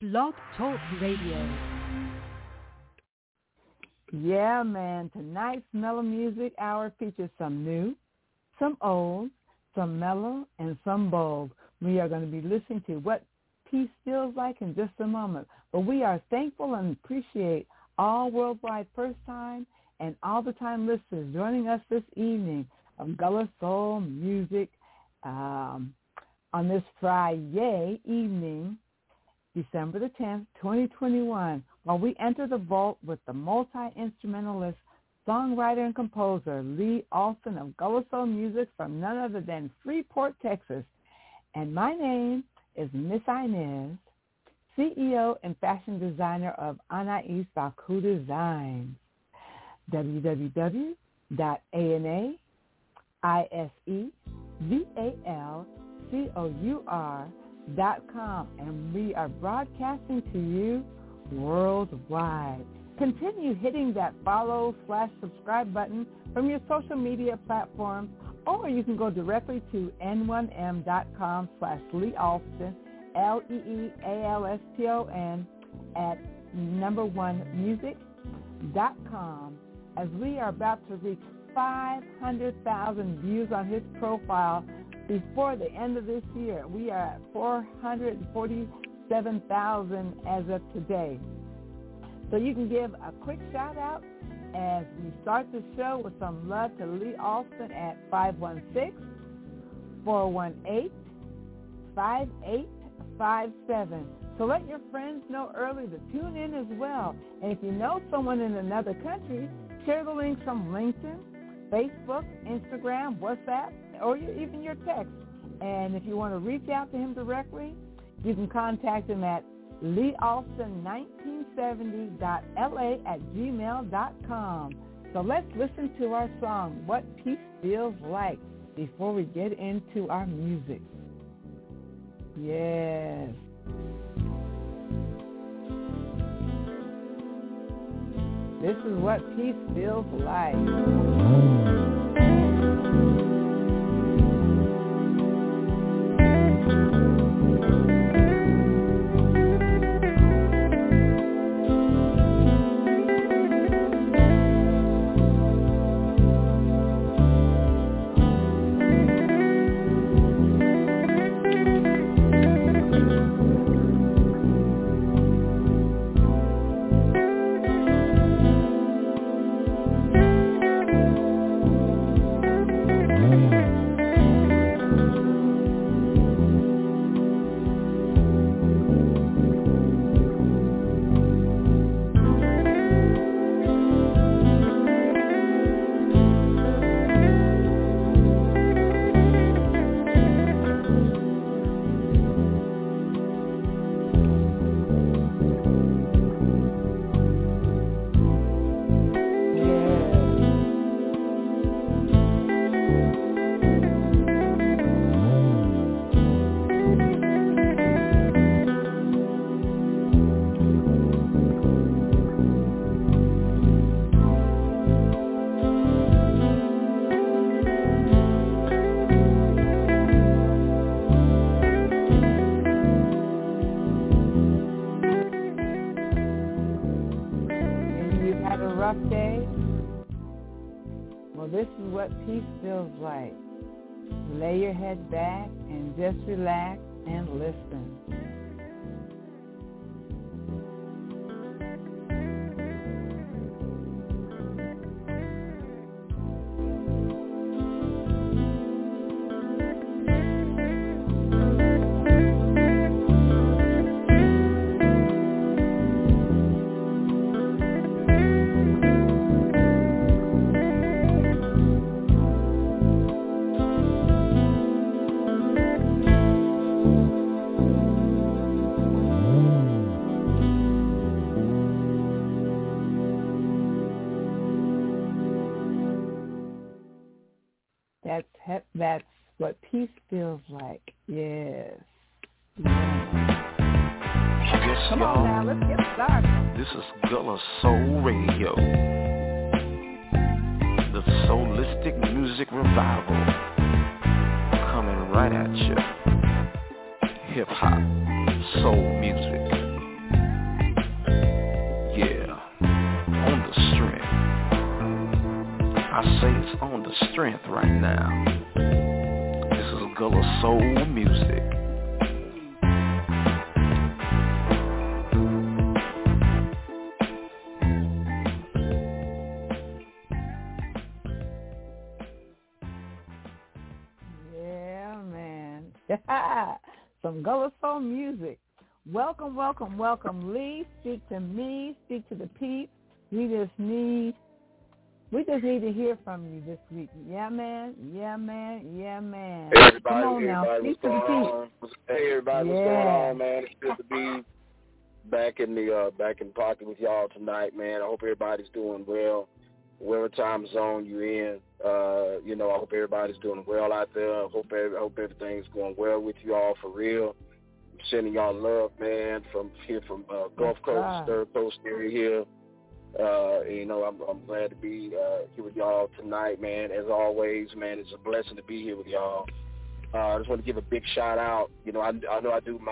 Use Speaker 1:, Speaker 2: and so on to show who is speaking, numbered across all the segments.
Speaker 1: Blog Talk Radio.
Speaker 2: Yeah, man. Tonight's Mellow Music Hour features some new, some old, some mellow, and some bold. We are going to be listening to What Peace Feels Like in just a moment. But we are thankful and appreciate all worldwide first-time and all-the-time listeners joining us this evening of Gullah Soul Music on this Friday evening, December the 10th, 2021, while we enter the vault with the multi-instrumentalist, songwriter, and composer Lee Alston of Gullah Soul Music from none other than Freeport, Texas. And my name is Miss Inez, CEO and fashion designer of Anais Baku Designs. www.ANAISEVALCOUR.com, and we are broadcasting to you worldwide. Continue hitting that follow/subscribe button from your social media platforms, or you can go directly to n1m.com/Lee Alston, LEEALSTON, at number1music.com, as we are about to reach 500,000 views on his profile before the end of this year. We are at 447,000 as of today. So you can give a quick shout out as we start the show with some love to Lee Alston at 516-418-5857. So let your friends know early to tune in as well. And if you know someone in another country, share the links from LinkedIn, Facebook, Instagram, WhatsApp, or even your text. And if you want to reach out to him directly, you can contact him at leealston1970.la@gmail.com. So let's listen to our song, What Peace Feels Like, before we get into our music. Yes. This is what peace feels like. This is what peace feels like. Lay your head back and just relax and listen. That's what peace feels like. Yes.
Speaker 3: Yes,
Speaker 2: Come
Speaker 3: y'all.
Speaker 2: on now, let's get started.
Speaker 3: This is Gullah Soul Radio, the soulistic music revival, coming right at you. Hip hop, soul music, cuts on the strength right now. This is Gullah Soul Music.
Speaker 2: Yeah, man. Some Gullah Soul music. Welcome, welcome, welcome. Lee, speak to me, speak to the peeps. We just need to hear from you this week. Yeah, man. Yeah, man. Yeah, man.
Speaker 4: Hey, everybody.
Speaker 2: Come on now. Speak to the peeps.
Speaker 4: Hey, everybody. What's going on, man? It's good to be back in the pocket with y'all tonight, man. I hope everybody's doing well. Whatever time zone you're in, I hope everybody's doing well out there. I hope everything's going well with you all for real. I'm sending y'all love, man, from Gulf Coast, Third Coast area here. I'm glad to be here with y'all tonight, man. As always, man, it's a blessing to be here with y'all. I just want to give a big shout out. I know I do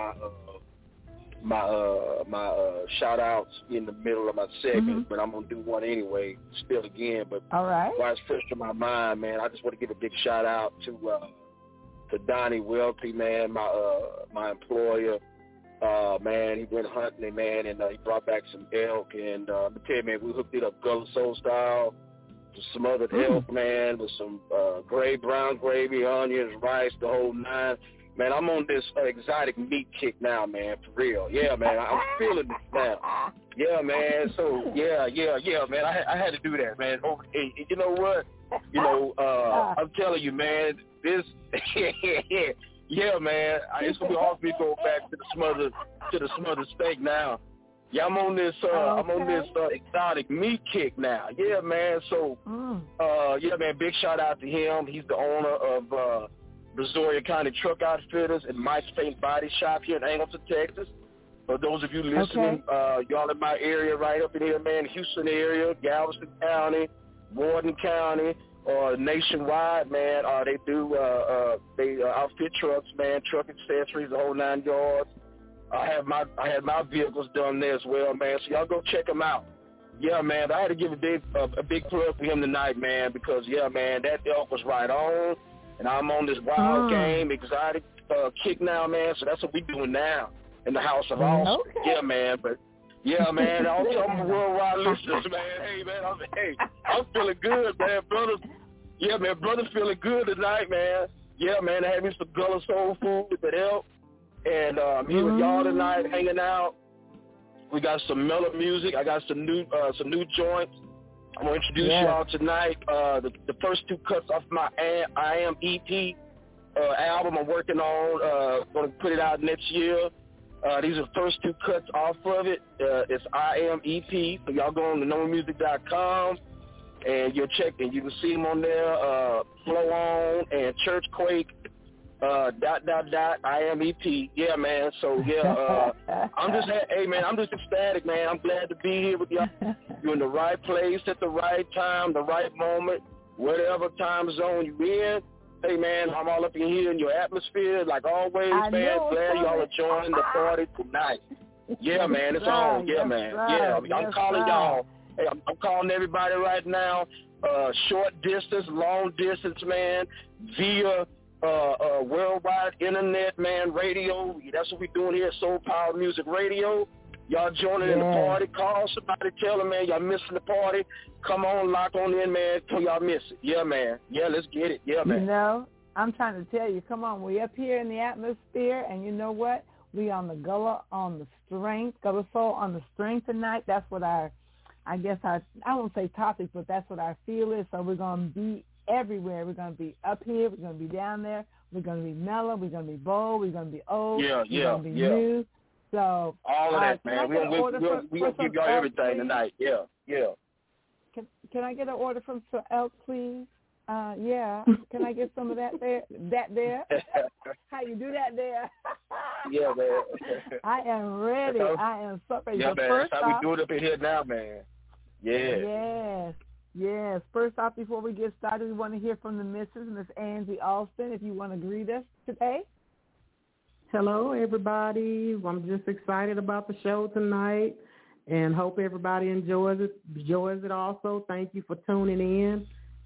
Speaker 4: my shout outs in the middle of my segment, but I'm gonna do one anyway, still again. But
Speaker 2: all right,
Speaker 4: while it's fresh to my mind, man, I just want to give a big shout out to Donnie Welty, man, my employer. Man, he went hunting, man, and he brought back some elk. And let me tell you, man, we hooked it up Gullah Soul style, with smothered elk, man, with some brown gravy, onions, rice, the whole nine. Man, I'm on this exotic meat kick now, man, for real. Yeah, man, I'm feeling this now. Yeah, man. So, yeah, man. I had to do that, man. You know what? I'm telling you, man, this, yeah, man. It's gonna be hard for me to go back to the smothered steak now. Yeah, I'm on this exotic meat kick now. Yeah, man. So, yeah, man. Big shout out to him. He's the owner of Brazoria County Truck Outfitters and Mike's Paint Body Shop here in Angleton, Texas. For those of you listening, y'all in my area right up in here, man, Houston area, Galveston County, Borden County, or nationwide, man, they outfit trucks, man, truck accessories, the whole 9 yards. I had my vehicles done there as well, man. So y'all go check them out. Yeah, man. I had to give a big plug for him tonight, man, because yeah, man, that elk was right on. And I'm on this wild game, exotic kick now, man. So that's what we doing now in the House of Awesome. Okay. Yeah, man. But yeah, man. All my worldwide listeners, man. Hey, man. I'm feeling good, man, brother. Yeah, man, brother, feeling good tonight, man. Yeah, man. I had me some Gullah Soul food with the elk, and I'm here with y'all tonight, hanging out. We got some mellow music. I got some new joints. I'm going to introduce y'all tonight. The first 2 cuts off my I Am EP album I'm working on. Going to put it out next year. These are the first 2 cuts off of it. It's I Am EP. So y'all go on to nomamusic.com and you'll check and you can see them on there. Flow On and Churchquake. ... I Am EP. Yeah, man. So yeah, I'm just ecstatic, man. I'm glad to be here with y'all. You're in the right place at the right time, the right moment, whatever time zone you're in. Hey, man, I'm all up in here in your atmosphere, like always, man. Glad y'all are joining the party tonight. Yeah, man, it's on. Yeah, man. Yeah, I'm calling y'all. Hey, I'm calling everybody right now. Short distance, long distance, man, via worldwide internet, man, radio. That's what we're doing here at Soul Power Music Radio. Y'all joining in the party. Call somebody, tell them, man, y'all missing the party. Come on, lock on in, man, till y'all miss it. Yeah, man. Yeah, let's get it. Yeah, man.
Speaker 2: You know, I'm trying to tell you, come on, we up here in the atmosphere, and you know what? We on the Gullah on the strength, Gullah Soul on the strength tonight. That's what I won't say topic, but that's what our feel is. So we're going to be everywhere. We're going to be up here. We're going to be down there. We're going to be mellow. We're going to be bold. We're going to be old. We're going to be new. So
Speaker 4: all of that, man. We'll give y'all everything tonight. Yeah.
Speaker 2: Can I get an order from Sir Elk, please? Yeah. Can I get some of that there? How you do that there?
Speaker 4: Yeah, man.
Speaker 2: I am ready. I am so ready.
Speaker 4: Yeah,
Speaker 2: so
Speaker 4: man.
Speaker 2: first
Speaker 4: That's how we do it up in here now, man. Yeah.
Speaker 2: Yes. First off, before we get started, we want to hear from the missus, Miss Angie Alston, if you want to greet us today.
Speaker 5: Hello, everybody. I'm just excited about the show tonight and hope everybody enjoys it also. Thank you for tuning in.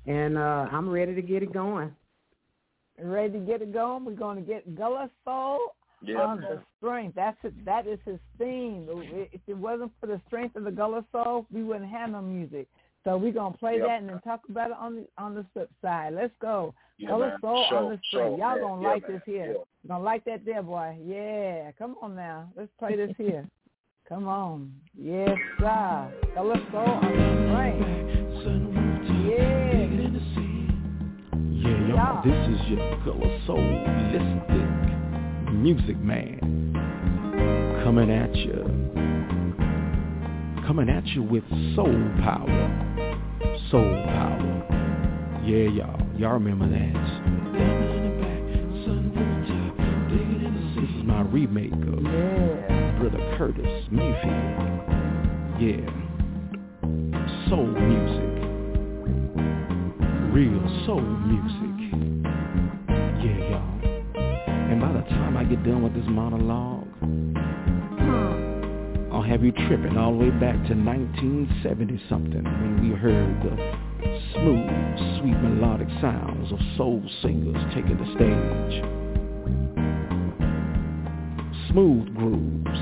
Speaker 5: And I'm ready to get it going.
Speaker 2: Ready to get it going? We're going to get Gullah Soul on the strength. That is his theme. If it wasn't for the strength of the Gullah Soul, we wouldn't have no music. So we're going to play that and then talk about it on the flip side. Let's go. Gullah Soul on the strength. Y'all going to like this here. You're going to like that there, boy. Yeah. Come on now. Let's play this here. Come on. Yes, sir. Gullah Soul on the strength. Yeah.
Speaker 3: Yeah, y'all, this is your Gullah Soulistic Music Man coming at you with soul power. Yeah, y'all remember that. This is my remake of Brother Curtis Mayfield. Yeah, soul music. Real soul music. Yeah, y'all. And by the time I get done with this monologue, I'll have you tripping all the way back to 1970-something when we heard the smooth, sweet melodic sounds of soul singers taking the stage. Smooth grooves,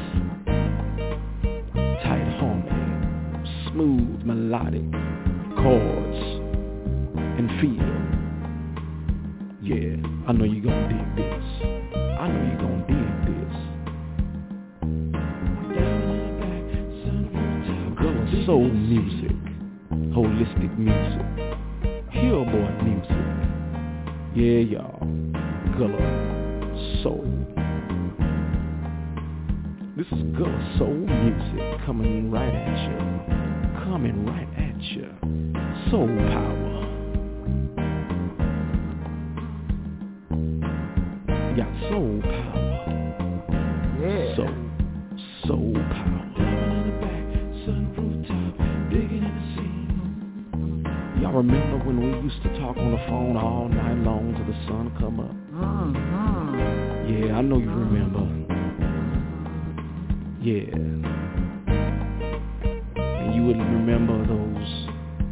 Speaker 3: tight harmony, smooth melodic chords and feel. Yeah, I know you're gonna dig this. I know you're gonna dig this. Gullah soul music, holistic music, hillboy music. Yeah, y'all, Gullah soul. This is Gullah soul music coming right at you. Soul power. Got soul power. Yeah. Soul power. Y'all remember when we used to talk on the phone all night long till the sun come up? Yeah, I know you remember. Yeah. And you would remember those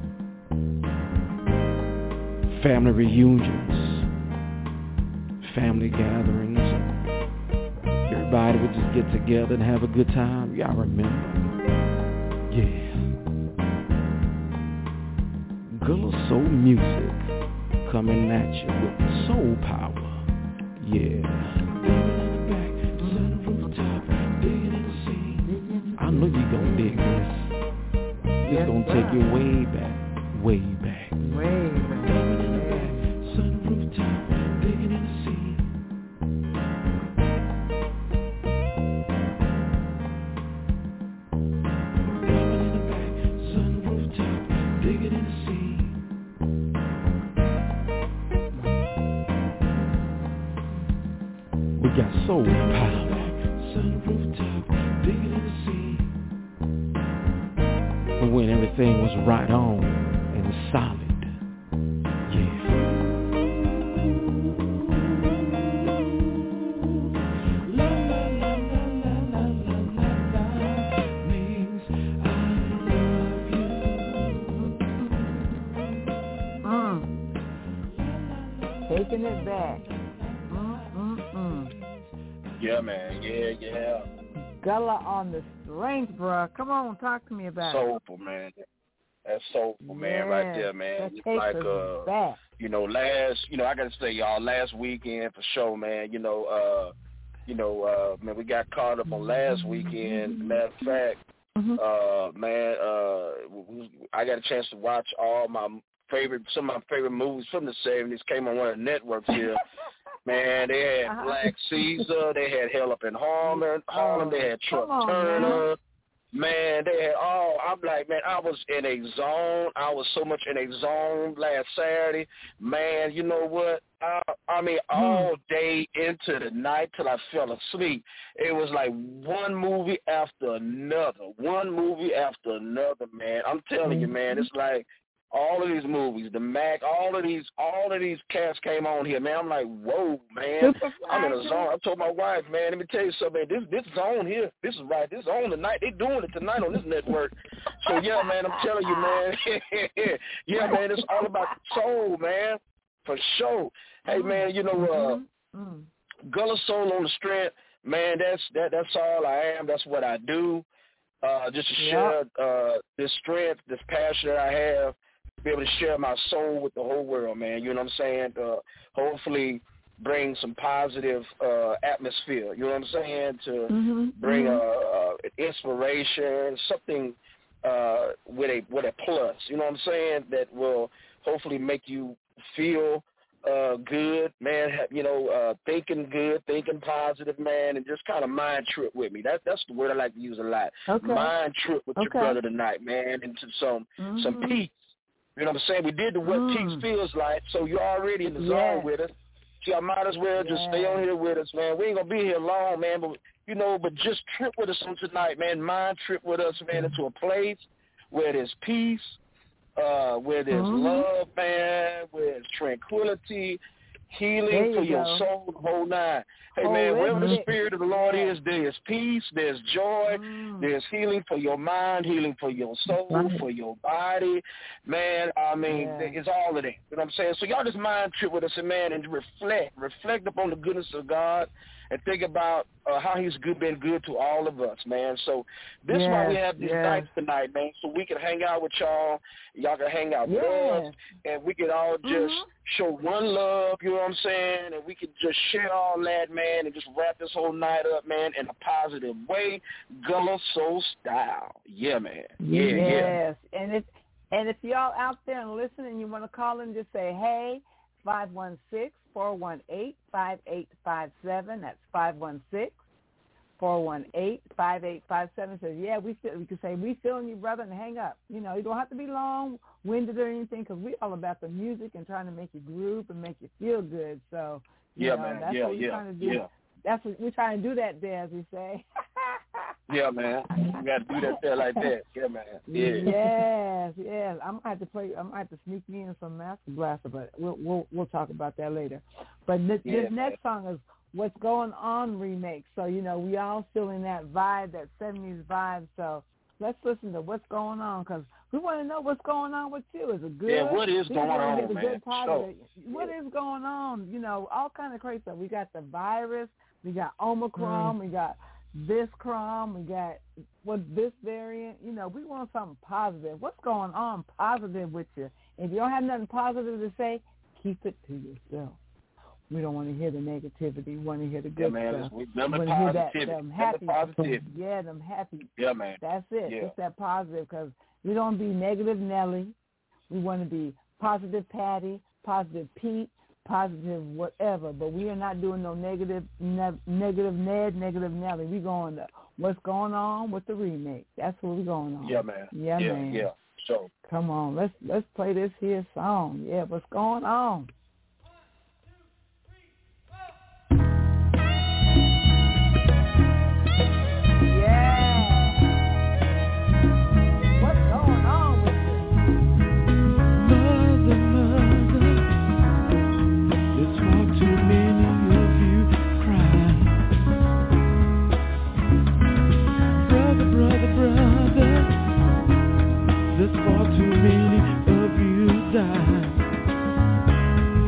Speaker 3: family reunions, family gatherings. Everybody would just get together and have a good time. Y'all remember? Yeah. Gullah soul music coming at you with soul power. Yeah. I know you gonna dig this. It's gonna take you way back, way back.
Speaker 2: Way back.
Speaker 3: Got soul power. And when everything was right on and solid.
Speaker 2: Taking it back.
Speaker 4: Yeah, man. Yeah.
Speaker 2: Gullah on the strength, bro. Come on, talk to me about
Speaker 4: soulful, man. That's soulful, man, right there, man. It's like,
Speaker 2: back.
Speaker 4: I got to say, y'all, last weekend for sure, man. Man, we got caught up on last weekend. Matter of fact, I got a chance to watch some of my favorite movies from the 70s. Came on one of the networks here. Man, they had Black Caesar, they had Hell Up in Harlem, they had Truck Turner. Man, they had I'm like, man, I was in a zone. I was so much in a zone last Saturday. Man, you know what? All day into the night till I fell asleep. It was like one movie after another, man. I'm telling you, man, it's like all of these movies, the Mac, all of these cats came on here, man. I'm like, whoa, man. I'm in a zone. I told my wife, man, let me tell you something, man, this zone here, this is right. This is on tonight. They doing it tonight on this network. So, yeah, man, I'm telling you, man. Yeah, man, it's all about soul, man, for sure. Hey, man, you know, Gullah Soul on the Strength, man, that's all I am. That's what I do. Just to share this strength, this passion that I have, be able to share my soul with the whole world, man. You know what I'm saying? Hopefully bring some positive atmosphere, you know what I'm saying, to bring inspiration, something with a plus, you know what I'm saying, that will hopefully make you feel good, man, you know, thinking good, thinking positive, man, and just kind of mind trip with me. That's the word I like to use a lot. Okay. Mind trip with your brother tonight, man, into some peace. You know what I'm saying? We did the what peace feels like, so you're already in the zone with us. So I might as well just stay on here with us, man. We ain't going to be here long, man, but, you know, but just trip with us on tonight, man. Mind trip with us, man, into a place where there's peace, where there's love, man, where there's tranquility, healing for your soul, the whole nine. Hey, man, wherever the Spirit of the Lord is, there's peace, there's joy, there's healing for your mind, healing for your soul, for your body. Man, I mean, it's all of that. You know what I'm saying? So y'all just mind trip with us, and, man, and reflect upon the goodness of God, and think about how he's been good to all of us, man. So this is why we have these nights tonight, man, so we can hang out with y'all. Y'all can hang out with us, and we can all just show one love, you know what I'm saying, and we can just share all that, man, and just wrap this whole night up, man, in a positive way, Gullah Soul style. Yeah, man. Yeah.
Speaker 2: And if y'all out there and listening, you want to call in, just say, hey, 516-418-5857. That's 516-418-5857. Says, yeah, we can say, we feeling you, brother, and hang up. You know, you don't have to be long-winded or anything, because we're all about the music and trying to make you groove and make you feel good. So, you know,
Speaker 4: man.
Speaker 2: That's what we're trying to do. Yeah. That's what we're trying to do that there, as we say.
Speaker 4: Yeah, man. You got to do that there like that. Yeah, man. Yeah.
Speaker 2: Yes. I might have to sneak in some Master Blaster, but we'll talk about that later. But this next song is What's Going On remake. So, you know, we all still in that vibe, that 70s vibe. So let's listen to What's Going On, because we want to know what's going on with you. Is it good?
Speaker 4: Yeah, what is going on, man?
Speaker 2: What is going on? You know, all kind of crazy stuff. We got the virus. We got Omicron. We got this Crom. We got this variant. You know, we want something positive. What's going on positive with you? If you don't have nothing positive to say, keep it to yourself. We don't want to hear the negativity. We want to hear the good stuff. We want to hear them happy. Them happy.
Speaker 4: Yeah, man.
Speaker 2: That's it. Yeah. It's that positive, because we don't be negative Nelly. We want to be positive Patty, positive Pete, positive whatever. But we are not doing no negative Ned, negative Nelly. We going to what's going on with the remake. That's what we're going on.
Speaker 4: Yeah, man.
Speaker 2: Man.
Speaker 4: So
Speaker 2: come on, let's play this here song. Yeah, what's going on?
Speaker 3: There's far too many of you die.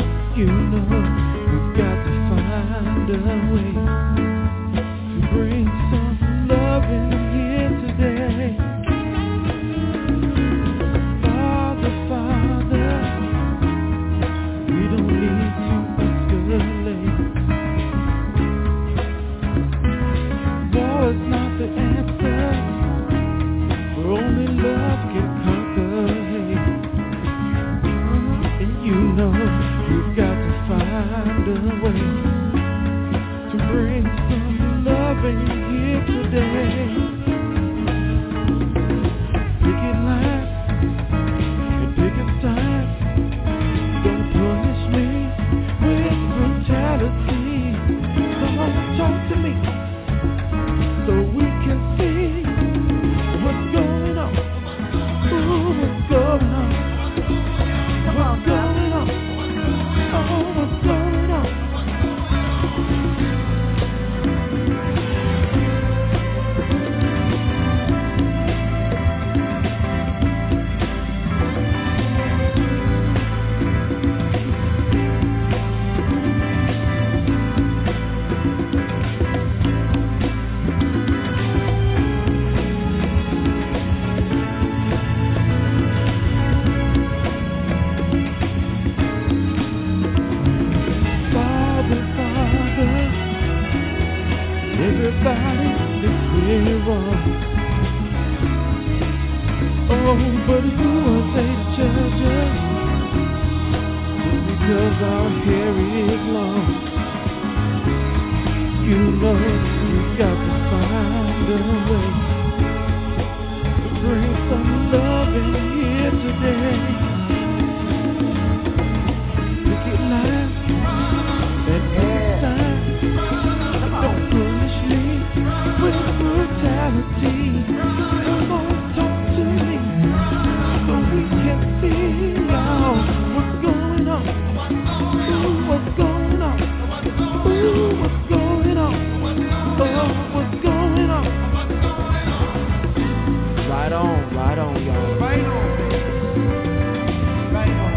Speaker 3: Right on, y'all.
Speaker 6: Right on, baby. Right on.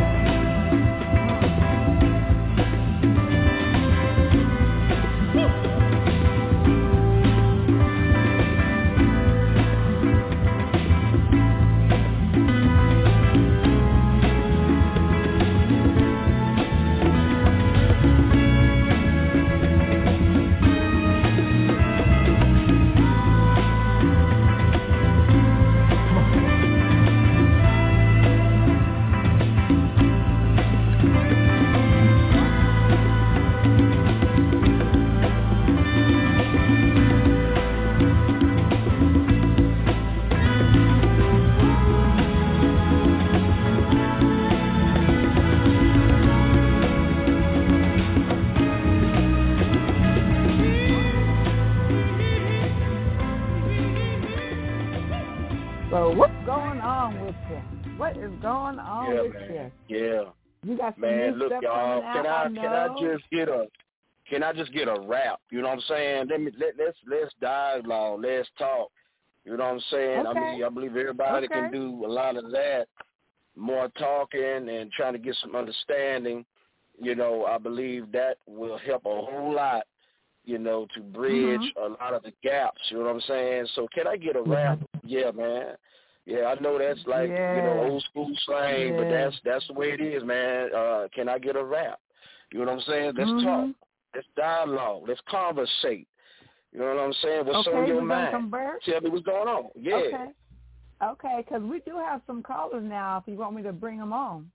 Speaker 2: So what's going on with you? What is going on with
Speaker 4: man.
Speaker 2: you?
Speaker 4: Yeah.
Speaker 2: You got some
Speaker 4: Man,
Speaker 2: new
Speaker 4: look,
Speaker 2: stuff
Speaker 4: y'all.
Speaker 2: coming out,
Speaker 4: Can I just get a rap? You know what I'm saying? Let's dialogue. Let's talk. You know what I'm saying?
Speaker 2: Okay.
Speaker 4: I believe everybody can do a lot of that. More talking and trying to get some understanding. You know, I believe that will help a whole lot, you know, to bridge a lot of the gaps. You know what I'm saying? So can I get a rap? Yeah, man. Yeah, I know that's like, you know, old school slang, but that's the way it is, man. Can I get a rap? You know what I'm saying? Let's talk. Let's dialogue. Let's conversate. You know what I'm saying? What's on your mind? Tell me what's going on. Yeah.
Speaker 2: Okay, because we do have some callers now if you want me to bring them on.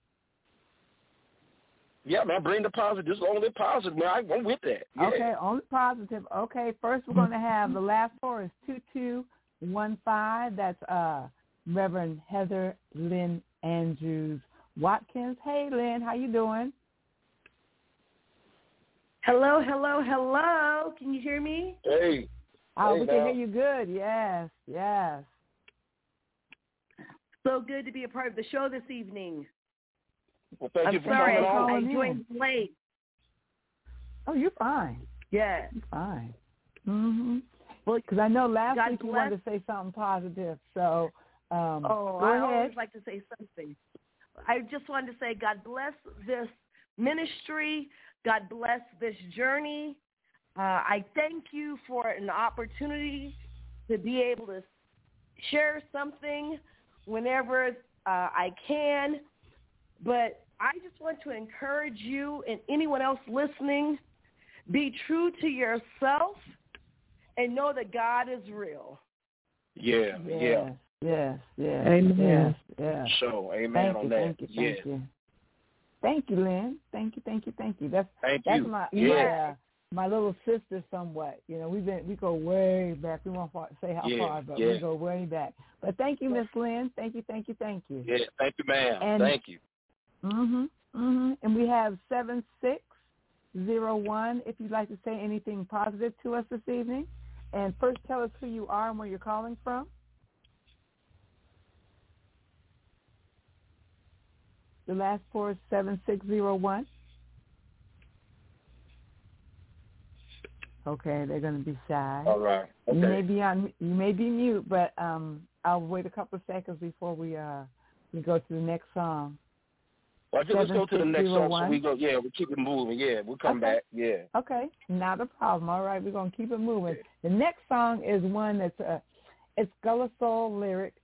Speaker 4: Yeah, man, bring the positive. This is only positive, man. I'm with that. Yeah.
Speaker 2: Okay, only positive. Okay, first we're going to have the last four is 2215. That's Reverend Heather Lynn Andrews Watkins. Hey, Lynn, how you doing?
Speaker 7: Hello. Can you hear me?
Speaker 4: Hey.
Speaker 2: We can hear you good. Yes.
Speaker 7: So good to be a part of the show this evening.
Speaker 4: Well, thank you for
Speaker 7: sorry,
Speaker 4: coming on.
Speaker 7: I joined late.
Speaker 2: Oh, you're fine.
Speaker 7: Yeah.
Speaker 2: You're fine. Well, because I know last week you wanted to say something positive, so go ahead.
Speaker 7: Always like to say something. I just wanted to say God bless this ministry. God bless this journey. I thank you for an opportunity to be able to share something whenever I can. But I just want to encourage you and anyone else listening, be true to yourself and know that God is real.
Speaker 4: Yeah.
Speaker 2: Amen. Yeah.
Speaker 4: So, amen on that.
Speaker 2: Thank you, Lynn. Thank you. That's my little sister somewhat. You know, we go way back. We won't say how far, but we go way back. But thank you, Miss Lynn. Thank you.
Speaker 4: Yeah, thank you, ma'am. Thank you.
Speaker 2: And we have 7601 if you'd like to say anything positive to us this evening. And first tell us who you are and where you're calling from. The last four is 7601. Okay, they're going to be shy.
Speaker 4: All right. Okay.
Speaker 2: You may be mute, but I'll wait a couple of seconds before we go to the next song.
Speaker 4: Well, let's go to the next song. So we keep it moving. Yeah, we'll come back. Yeah.
Speaker 2: Okay, not a problem. All right, we're going to keep it moving. The next song is one that's it's Gullah Soul Lyric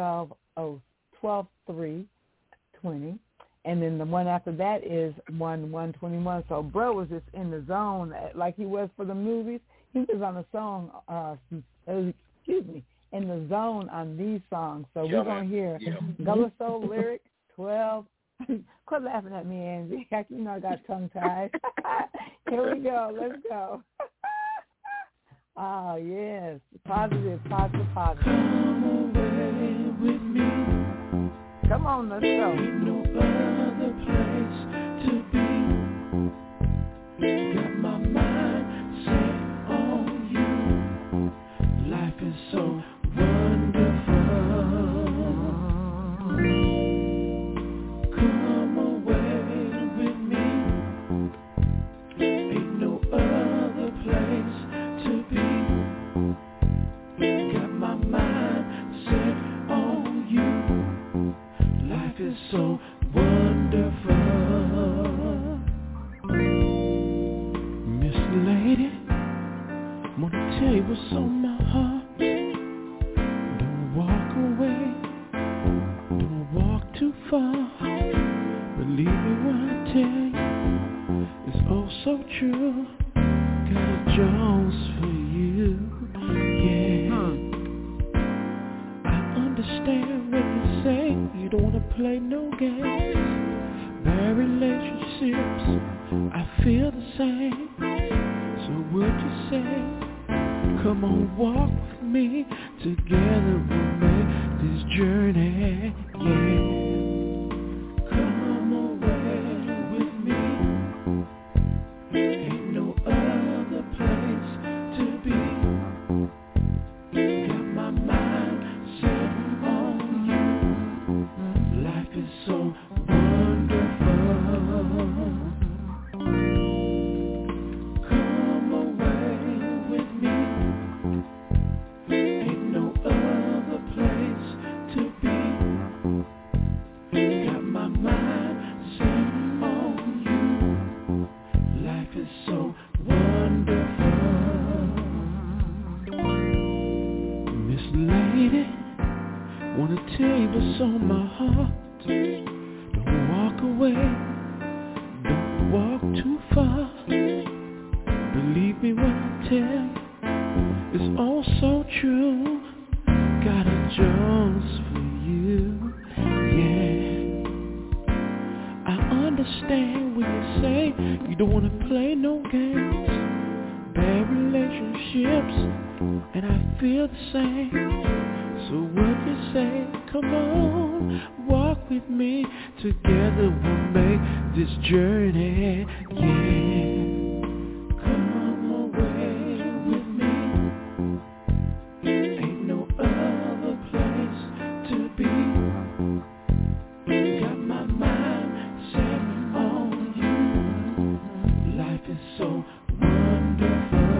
Speaker 2: 12:3:20, and then the one after that is 1:1:21. So bro was just in the zone like he was for the movies. He was on a song. In the zone on these songs. So we're going to hear Gullah Soul Lyric 12. Quit laughing at me, Angie. You know I got tongue-tied. Here we go. Let's go. Oh, yes. Positive.
Speaker 3: Come away with me.
Speaker 2: Come on, let's go.
Speaker 3: Ain't no other place to be. Got my mind set on you. Life is so wonderful. Set on far. Believe me when I tell you, it's oh so true. Got a Jones for you, yeah. I understand when you say you don't wanna play no games. Bad relationships, I feel the same. So what you say? Come on, walk with me. Together we'll make this journey, yeah. Come away with me. Ain't no other place to be. Got my mind set on you. Life is so on my heart. Don't walk away, don't walk too far. Believe me when I tell you, it's all so true. Got a Jones for you, yeah. I understand when you say you don't wanna play no games. Bad relationships, and I feel the same. So what you say? Come on, walk with me. Together we'll make this journey, yeah. Come away with me. Ain't no other place to be. Got my mind set on you. Life is so wonderful.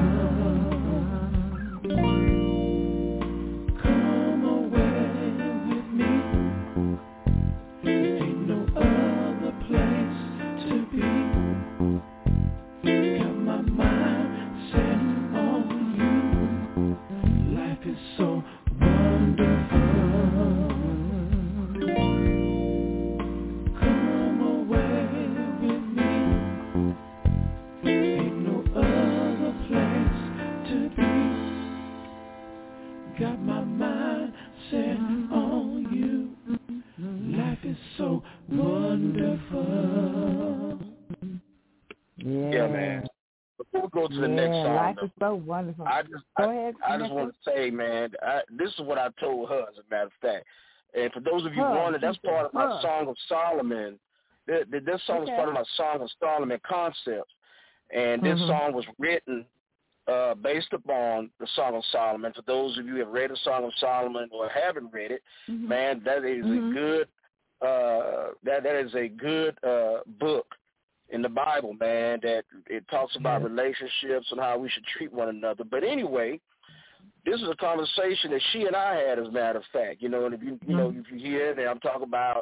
Speaker 4: To the next song.
Speaker 2: Life is so wonderful.
Speaker 4: I just want to say, man, this is what I told her, as a matter of fact. And for those of you wondering, that's part of my Song of Solomon. This song is part of my Song of Solomon concept. And this song was written based upon the Song of Solomon. For those of you who have read the Song of Solomon or haven't read it, man, that is a good that is a good book in the Bible, man, that it talks about relationships and how we should treat one another. But anyway, this is a conversation that she and I had, as a matter of fact. You know, and if you if you hear it, and I'm talking about,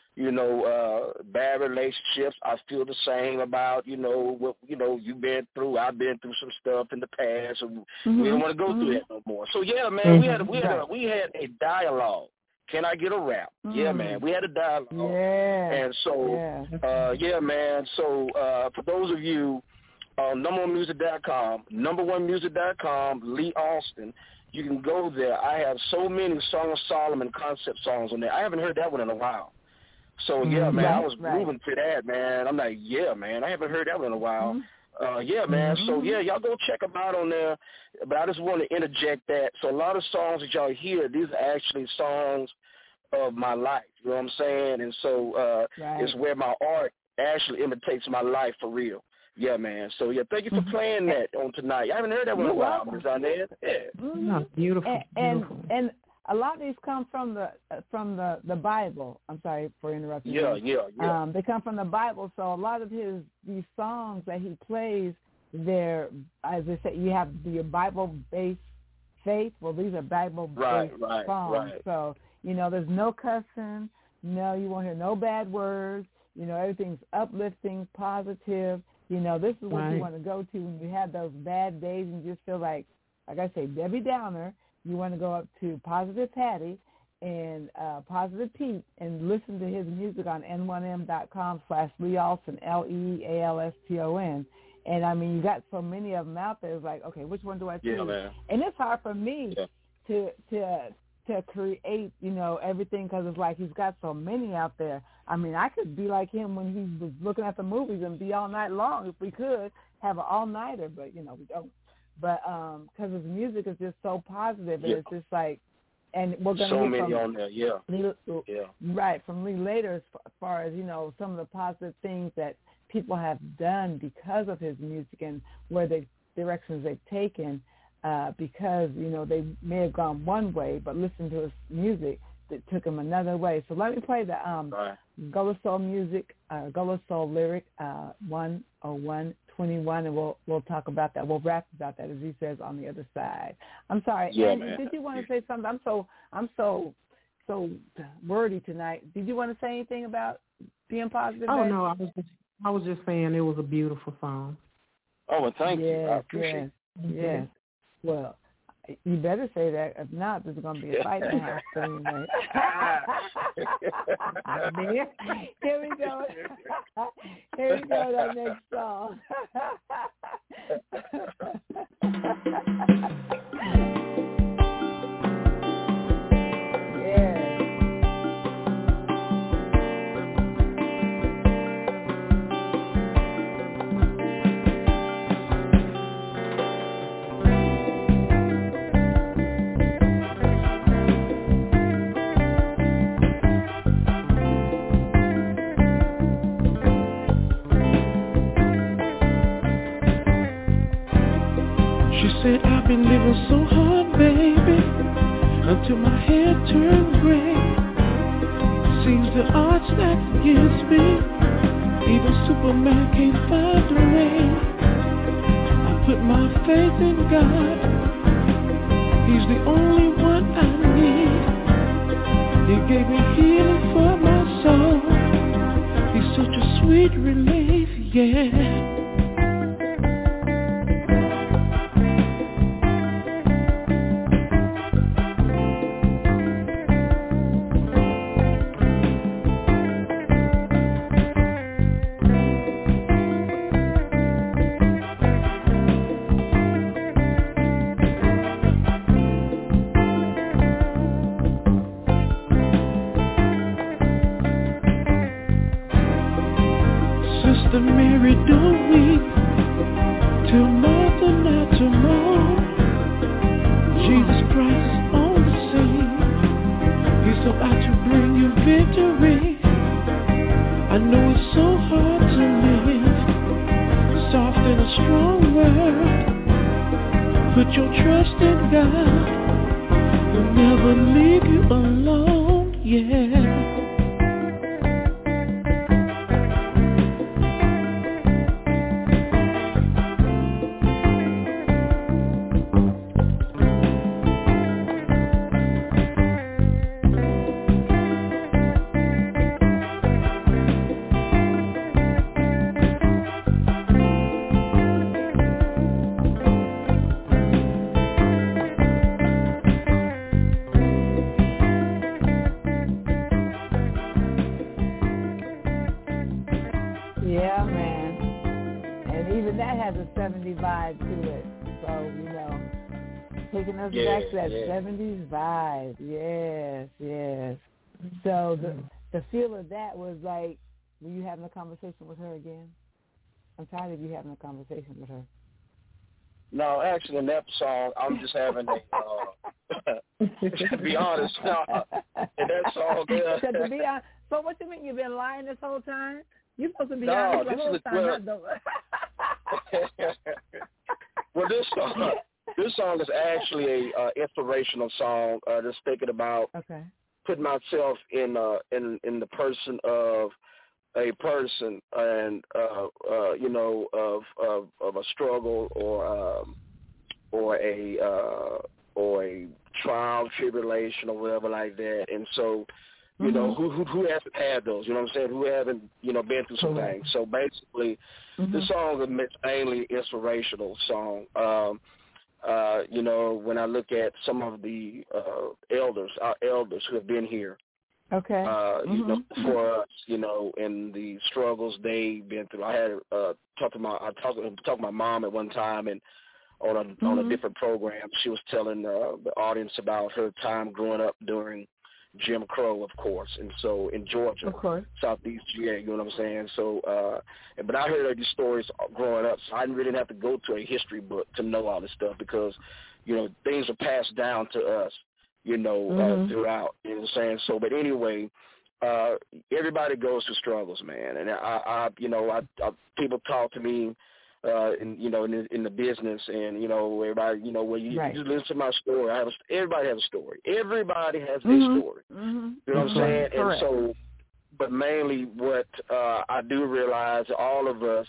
Speaker 4: bad relationships, I feel the same about, what you've been through. I've been through some stuff in the past, and we don't want to go through that no more. So yeah, man, we had a dialogue. Can I get a rap? Yeah, man. We had a dialogue.
Speaker 2: Yeah.
Speaker 4: And so, man. So for those of you on number1music.com, Lee Austin, you can go there. I have so many Song of Solomon concept songs on there. I haven't heard that one in a while. So, yeah, man, I was grooving to that, man. I'm like, yeah, man, I haven't heard that one in a while. Man. So, y'all go check them out on there. But I just want to interject that. So a lot of songs that y'all hear, these are actually songs of my life. You know what I'm saying? And so it's where my art actually imitates my life for real. Yeah, man. So, thank you for playing that on tonight. I haven't heard that one in a while, Ms. Inez.
Speaker 5: Yeah. Beautiful.
Speaker 2: And a lot of these come from the Bible. I'm sorry for interrupting.
Speaker 4: Yeah.
Speaker 2: They come from the Bible. So a lot of these songs that he plays, they're, as I said, you have your Bible-based faith. Well, these are Bible-based songs.
Speaker 4: Right.
Speaker 2: So, there's no cussing. No, you won't hear no bad words. Everything's uplifting, positive. This is what you want to go to when you have those bad days and you just feel like I say, Debbie Downer. You want to go up to Positive Patty, in Positive Pete and listen to his music on n1m.com/Lealston, LEALSTON. And, I mean, you got so many of them out there. It's like, okay, which one do I choose?
Speaker 4: Yeah, man.
Speaker 2: And it's hard for me to create, you know, everything because it's like he's got so many out there. I mean, I could be like him when he was looking at the movies and be all night long if we could have an all-nighter, but, you know, we don't. But because his music is just so positive, and it's just like, and we're going to
Speaker 4: so many on there,
Speaker 2: right, from Lee later as far as, you know, some of the positive things that people have done because of his music and where the directions they've taken because, you know, they may have gone one way, but listen to his music that took them another way. So let me play the Gullah Soul music, Gullah Soul lyric 10121, and we'll talk about that. We'll rap about that, as he says, on the other side. I'm sorry.
Speaker 4: Yeah,
Speaker 2: and
Speaker 4: man.
Speaker 2: Did you want to say something? I'm so wordy tonight. Did you want to say anything about being positive?
Speaker 5: Oh, no, I was just saying it was a beautiful song.
Speaker 4: Oh, well, thank you. I appreciate it.
Speaker 2: Yes. Well, you better say that. If not, there's going to be a fight in the house anyway. Here we go. Here we go, that next song.
Speaker 3: Said I've been living so hard, baby, until my head turned gray. Seems the odds stacked against me. Even Superman can't find a way. I put my faith in God. He's the only one I need. He gave me healing for my soul. He's such a sweet relief, yeah. Back to that 70s vibe. Yes. So the feel of that was like, were you having a conversation with her again? I'm tired of you having a conversation with her.
Speaker 4: No, actually, in that song, I'm just having a, to be honest, in that song.
Speaker 2: So what you mean, you've been lying this whole time? You're supposed to be honest the whole time.
Speaker 4: Well, this song is actually a inspirational song. Just thinking about putting myself in the person of a person, and you know, of a struggle or a trial, tribulation, or whatever like that. And so, you know, who hasn't had those? You know what I'm saying? Who haven't, you know, been through some things? So basically, this song is mainly inspirational song. You know, when I look at some of the our elders who have been here,
Speaker 2: okay,
Speaker 4: you know, for us, you know, and the struggles they've been through. I had talked to my mom at one time, and on a different program, she was telling the audience about her time growing up during Jim Crow, of course, and so in Georgia, Southeast GA, you know what I'm saying? So, but I heard these stories growing up, so I really didn't have to go to a history book to know all this stuff because, you know, things are passed down to us, you know, throughout, you know what I'm saying? So, but anyway, everybody goes through struggles, man, and I people talk to me, in the business, and you know, everybody, you know, when you just listen to my story, everybody has a story. Everybody has a story. You know what I'm saying? Correct. And so, but mainly what I do realize, all of us,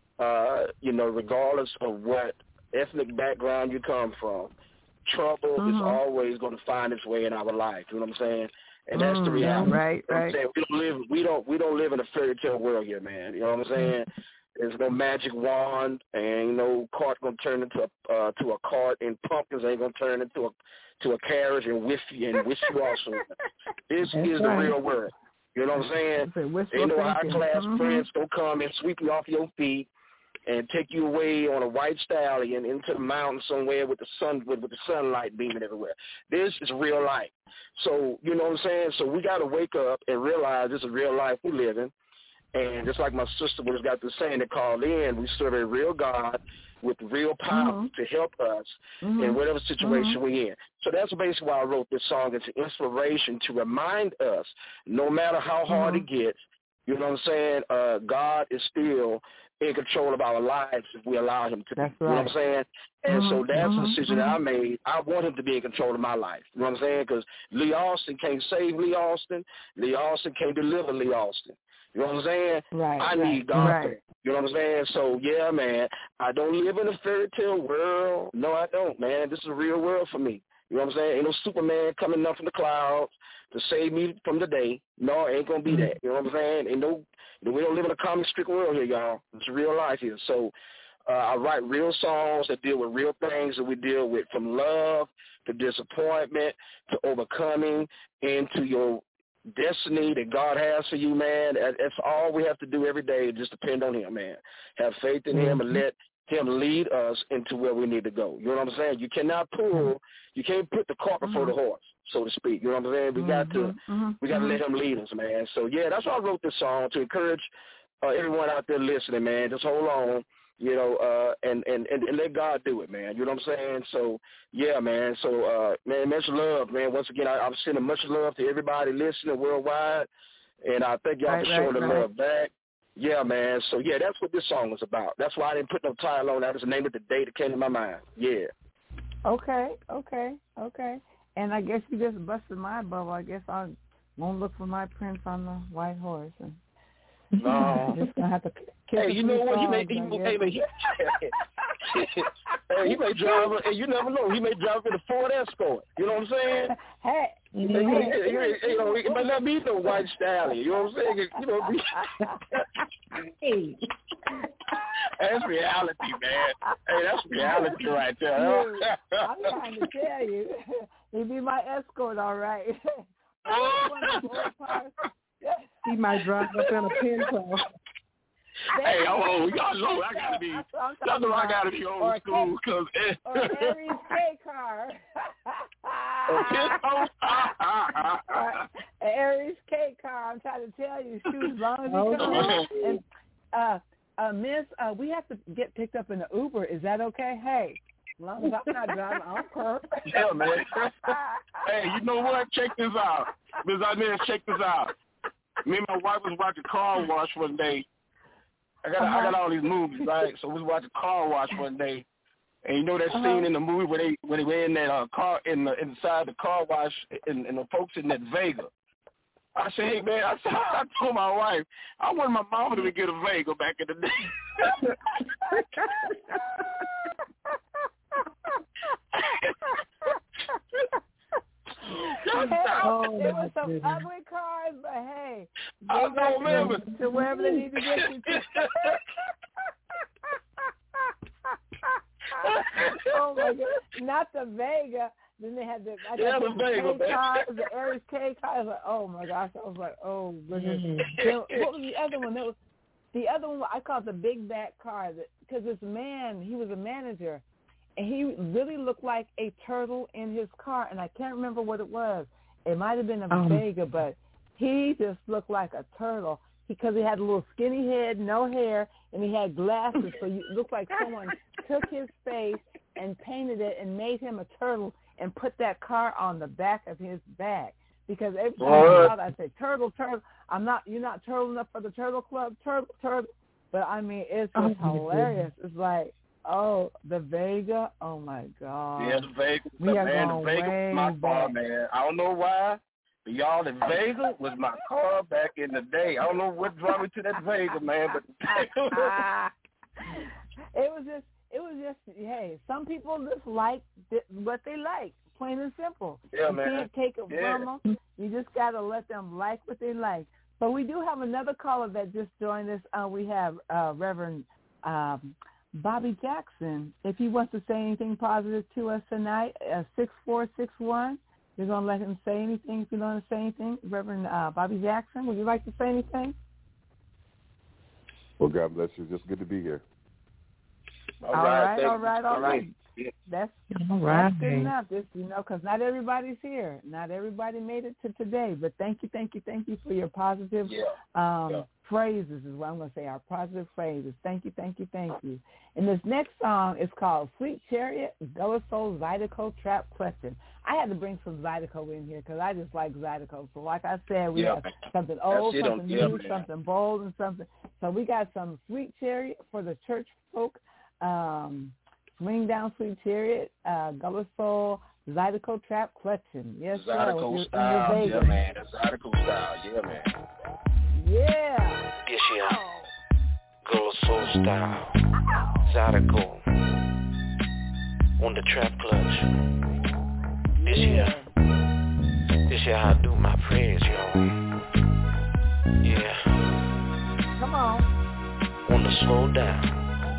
Speaker 4: you know, regardless of what ethnic background you come from, trouble is always going to find its way in our life. You know what I'm saying? And that's the reality.
Speaker 2: Right.
Speaker 4: You know what I'm saying? We don't live in a fairy tale world here, man. You know what I'm saying? There's no magic wand, and you know, cart gonna turn into a cart, and pumpkins ain't gonna turn into a carriage and whisk you off. This is the real world. You know what I'm saying? Ain't no high class friends gonna come and sweep you off your feet and take you away on a white stallion into the mountains somewhere with the sunlight beaming everywhere. This is real life. So you know what I'm saying? So we gotta wake up and realize this is real life we live in. And just like my sister was got to saying that called in, we serve a real God with real power to help us in whatever situation we're in. So that's basically why I wrote this song. It's an inspiration to remind us, no matter how hard it gets, you know what I'm saying, God is still in control of our lives if we allow him to be. You know what I'm saying? And so that's the decision that I made. I want him to be in control of my life. You know what I'm saying? Because Lee Austin can't save Lee Austin. Lee Austin can't deliver Lee Austin. You know what I'm saying? I need God. You know what I'm saying? So, yeah, man, I don't live in a fairy tale world. No, I don't, man. This is a real world for me. You know what I'm saying? Ain't no Superman coming up from the clouds to save me from the day. No, it ain't going to be that. You know what I'm saying? Ain't no, we don't live in a comic strip world here, y'all. It's real life here. So I write real songs that deal with real things that we deal with, from love to disappointment to overcoming into your destiny that God has for you, man. That's all we have to do every day. Just depend on him, man. Have faith in him and let him lead us into where we need to go. You know what I'm saying? You cannot you can't put the cart before the horse, so to speak. You know what I'm saying? We got to let him lead us, man. So yeah, that's why I wrote this song, to encourage everyone out there listening, man. Just hold on. You know, and let God do it, man. You know what I'm saying? So, yeah, man. So, man, much love, man. Once again, I'm sending much love to everybody listening worldwide, and I thank y'all for showing the love back. Yeah, man. So, yeah, that's what this song was about. That's why I didn't put no title on that. It was the name of the day that came to my mind. Yeah.
Speaker 2: Okay. And I guess you just busted my bubble. I guess I won't look for my prince on the white horse.
Speaker 4: No.
Speaker 2: Just gonna have to
Speaker 4: hey, you know what? He may drive. Hey, you never know. He may drive in a Ford Escort. You know what I'm saying?
Speaker 2: Hey,
Speaker 4: you know, it might not be no white stallion. You know what I'm saying? You know, that's reality, man. Hey, that's reality right there.
Speaker 2: I'm trying to tell you, he'd be my escort, all right.
Speaker 5: He might drive up in a Pinto.
Speaker 4: Hey, y'all know I gotta be. Y'all know I gotta be old school, cause
Speaker 2: or Aries K car. Aries K car. I'm trying to tell you, shoot, as long as you come and Miss, we have to get picked up in the Uber. Is that okay? Hey, as long as I'm not driving, I'm perfect.
Speaker 4: Yeah, man. Hey, you know what? Check this out, Miss Inez. Check this out. Me and my wife was watching Car Wash one day. I got all these movies, right? So we was watching Car Wash one day, and you know that scene in the movie where they were in that car inside the car wash, and the folks in that Vega. I said, hey man, I told my wife I wanted my mama to get a Vega back in the day.
Speaker 2: There was some ugly cars, but hey, they got to wherever they need to get you to. Oh my God! Not the Vega. Then they had the
Speaker 4: Vega,
Speaker 2: K car, the Aries K car. I was like, oh my gosh! I was like, oh goodness. Then, what was the other one? The other one I called the big back car because this man, he was a manager, and he really looked like a turtle in his car, and I can't remember what it was. It might have been a Vega, but he just looked like a turtle because he had a little skinny head, no hair, and he had glasses, so it looked like someone took his face and painted it and made him a turtle and put that car on the back of his back. Because every time I saw that, I said, turtle. You're not turtle enough for the turtle club, turtle. But I mean, it's just hilarious. It's like, oh, the Vega, oh my God.
Speaker 4: Yeah, the Vega,
Speaker 2: we are
Speaker 4: man,
Speaker 2: going
Speaker 4: the Vega
Speaker 2: way
Speaker 4: was my car,
Speaker 2: back.
Speaker 4: man. I don't know why, but y'all, the Vega was my car back in the day. I don't know what brought me to that Vega, man, but
Speaker 2: it was just, hey, some people just like what they like, plain and simple.
Speaker 4: Yeah,
Speaker 2: you
Speaker 4: man.
Speaker 2: can't take it from them. You just got to let them like what they like. But we do have another caller that just joined us. We have Reverend Bobby Jackson. If he wants to say anything positive to us tonight, 6461. You're going to let him say anything if you don't want to say anything. Reverend Bobby Jackson, would you like to say anything?
Speaker 8: Well, God bless you. Just good to be here.
Speaker 2: All right. That's good enough. Just, because not everybody's here. Not everybody made it to today. But thank you for your positive phrases is what I'm going to say, our positive phrases. Thank you. And this next song is called Sweet Chariot, Gullah Soul, Zydeco, Trap Question. I had to bring some Zydeco in here because I just like Zydeco. So like I said, we have something old, something new, something bold, and something. So we got some Sweet Chariot for the church folk. Swing Down Sweet Chariot, Gullah Soul, Zydeco Trap Collection. Yes,
Speaker 4: Zydeco
Speaker 2: sir.
Speaker 4: style, yeah, man. That's Zydeco style, yeah, man.
Speaker 2: Yeah.
Speaker 3: Yes, yeah. Gullah Soul style, Zydeco on the Trap Clutch. This year I do my prayers, y'all. Yeah.
Speaker 2: Come on.
Speaker 3: On the slow down.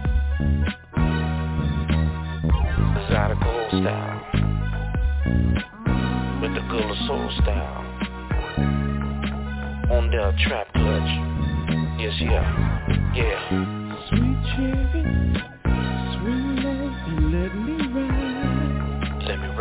Speaker 3: Zydeco style with the Gullah Soul style on their Trap Clutch. Yes, yeah.
Speaker 6: Sweet cherry, sweet love, and let me ride.
Speaker 3: Let me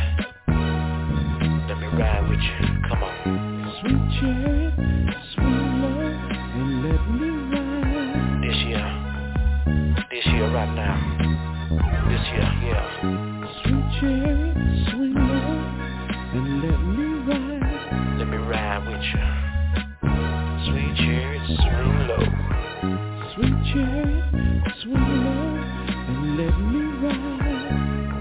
Speaker 3: ride with you. Come on.
Speaker 6: Sweet cherry, sweet love, and let me ride.
Speaker 3: This year right now. This year, yeah.
Speaker 6: Sweet cherry, sweet love, and let me ride.
Speaker 3: Let me ride with you. Sweet cherry, sweet love.
Speaker 6: Sweet cherry, sweet love, and let me ride.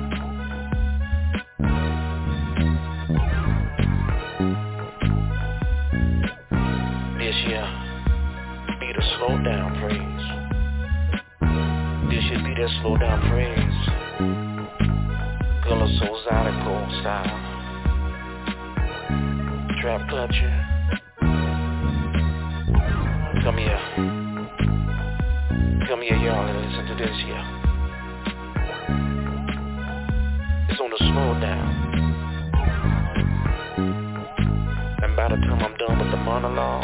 Speaker 3: This year, be the slow down praise. This should be that slow down praise. Gullah Soul Zydeco style. Trap Clutcher. Come here, y'all, and listen to this here. It's on the slow down. And by the time I'm done with the monologue,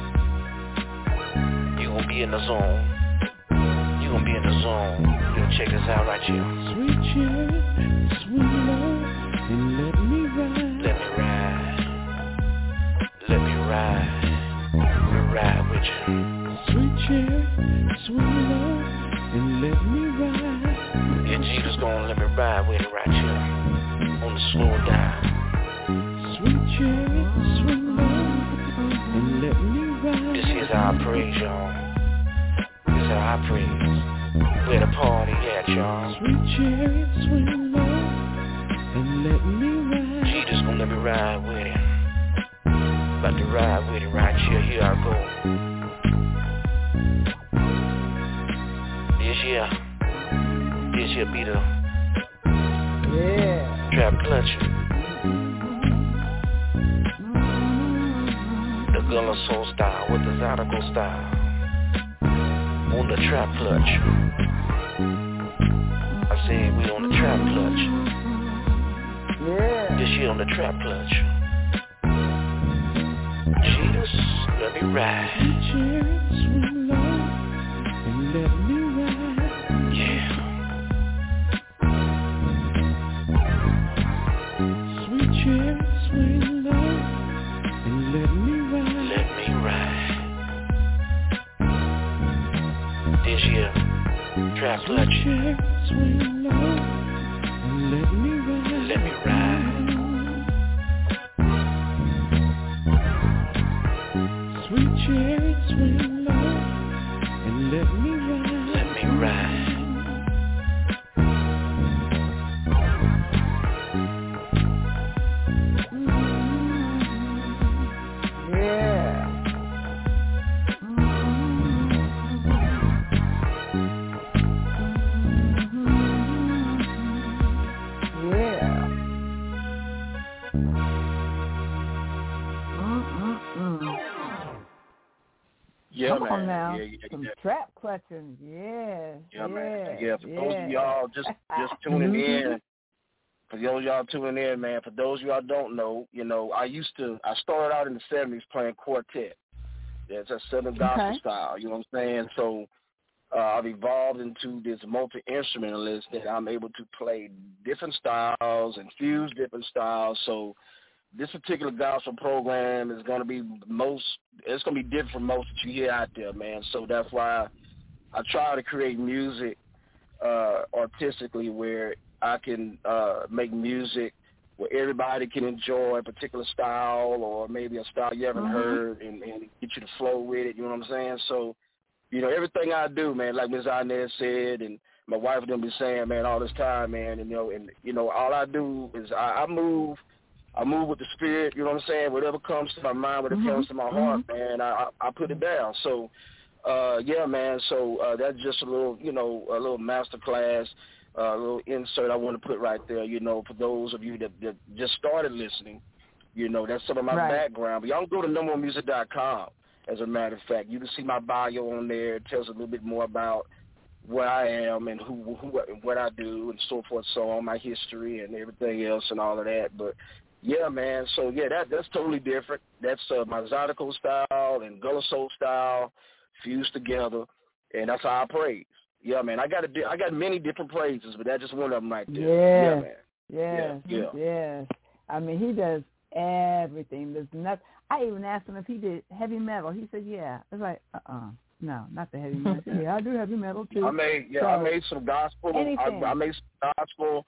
Speaker 3: you gon' be in the zone. You gon' be in the zone. Yo, check this out right here.
Speaker 6: Sweet cherry, sweet love, and let me ride.
Speaker 3: Let me ride. Let me ride. Let me ride with you.
Speaker 6: Sweet cherry, sweet love, and let me ride.
Speaker 3: Yeah, Jesus gonna let me ride with it right here. On the slow down.
Speaker 6: Sweet cherry, sweet love, and let me ride.
Speaker 3: This is how I praise, y'all. This is how I praise. Where the party at, y'all?
Speaker 6: Sweet cherry, sweet love, and let me ride.
Speaker 3: Jesus gonna let me ride with it. About to ride with it right here. Here I go. This year be the Trap Clutcher. The Gullah Soul style with the Zydeco style. On the Trap Clutch. I said we on the trap clutch.
Speaker 2: Yeah.
Speaker 3: This year on the trap clutch. Jesus, let me ride.
Speaker 6: Swing low and let me ride.
Speaker 3: Yeah.
Speaker 6: Sweet chariot, swing low and let me ride.
Speaker 3: Let me ride. This year, trap clutch.
Speaker 6: Sweet chariot, swing low and let me ride.
Speaker 3: Let me ride.
Speaker 6: Sweet chariot, swing low and let me ride.
Speaker 3: Let me ride.
Speaker 2: Yeah.
Speaker 4: Yeah,
Speaker 2: Come
Speaker 4: man.
Speaker 2: on now.
Speaker 4: Yeah.
Speaker 2: Some trap clutching. Yeah.
Speaker 4: Man. Yeah, for those of y'all just tuning in, for those of y'all tuning in, man, for those of y'all don't know, I started out in the 70s playing quartet. Yeah, it's a Southern gospel style, you know what I'm saying? So I've evolved into this multi-instrumentalist that I'm able to play different styles and fuse different styles. So this particular gospel program is going to be different from most that you hear out there, man. So that's why I try to create music artistically where I can make music where everybody can enjoy a particular style or maybe a style you haven't heard and get you to flow with it, you know what I'm saying? So, everything I do, man, like Ms. Inez said and my wife and them be saying, man, all this time, man, and all I do is I move with the spirit, you know what I'm saying? Whatever comes to my mind, whatever comes to my heart, man, I put it down. So, yeah, man, so that's just a little master class, a little insert I want to put right there, for those of you that just started listening, that's some of my background. But y'all can go to numberonemusic.com, as a matter of fact. You can see my bio on there. It tells a little bit more about where I am and who what I do and so forth, so on, my history and everything else and all of that. But yeah, man. So yeah, that's totally different. That's my Zydeco style and Gullah Soul style fused together, and that's how I praise. Yeah, man. I got many different praises, but that's just one of them right there. Yeah, man.
Speaker 2: Yes. I mean, he does everything. There's nothing. I even asked him if he did heavy metal. He said, yeah. It's like, no, not the heavy metal. Yeah, I do heavy metal too.
Speaker 4: I made some gospel. I made some gospel,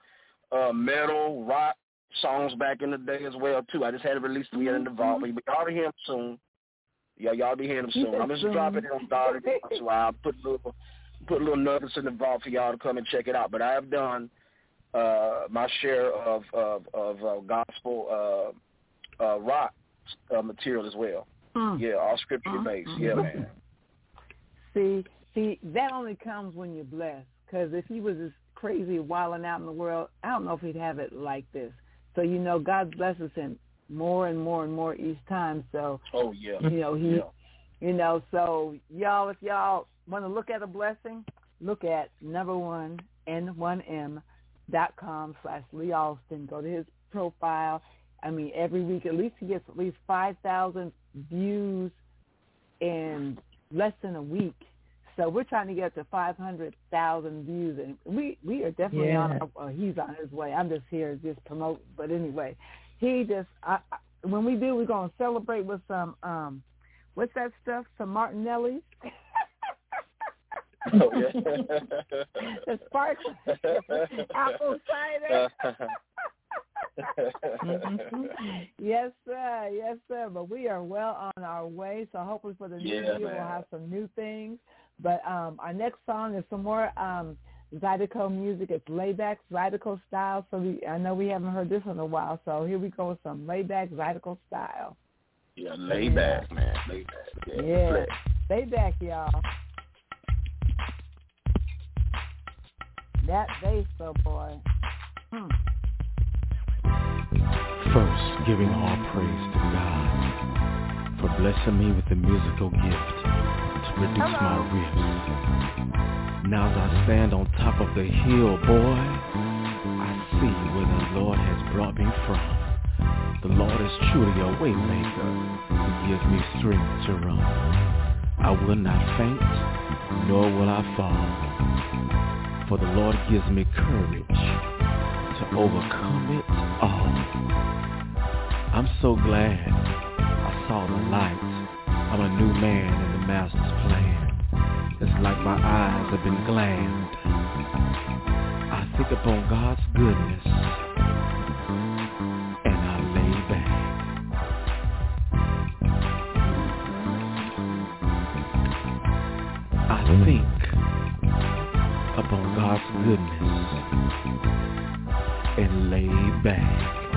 Speaker 4: metal, rock songs back in the day as well too. I just had it released yet in the vault. But y'all be hearing them soon. Yeah, y'all be hearing them soon. I'm just dropping it on Daughter. So I'll put a little nuggets in the vault for y'all to come and check it out. But I have done my share of gospel rock material as well. Yeah, all scripture based. Yeah, man.
Speaker 2: See, that only comes when you're blessed. Because if he was as crazy wilding out in the world, I don't know if he'd have it like this. So God blesses him more and more and more each time. So
Speaker 4: so y'all,
Speaker 2: if y'all want to look at a blessing, look at numberoneN1M.com/Lee Alston. Go to his profile. I mean, every week at least he gets at least 5,000 views in less than a week. So we're trying to get to 500,000 views, and we are definitely he's on his way. I'm just here to just promote. But anyway, when we do, we're going to celebrate with some, what's that stuff? Some Martinelli's.
Speaker 4: Oh, yeah.
Speaker 2: The sparkling apple cider. Yes, sir. But we are well on our way. So hopefully for the new year we'll have some new things. But our next song is some more Zydeco music. It's layback Zydeco style. So I know we haven't heard this in a while. So here we go with some layback Zydeco style.
Speaker 4: Yeah, layback, man. Layback.
Speaker 2: Yeah. Layback, y'all. That bass, though, boy.
Speaker 3: First, giving all praise to God for blessing me with the musical gift to reduce my ribs. Now as I stand on top of the hill, boy, I see where the Lord has brought me from. The Lord is truly a way maker. He gives me strength to run. I will not faint, nor will I fall. For the Lord gives me courage to overcome it all. I'm so glad I saw the light. I'm a new man in the Master's plan. It's like my eyes have been glammed. I think upon God's goodness and I lay back. I think upon God's goodness and lay back.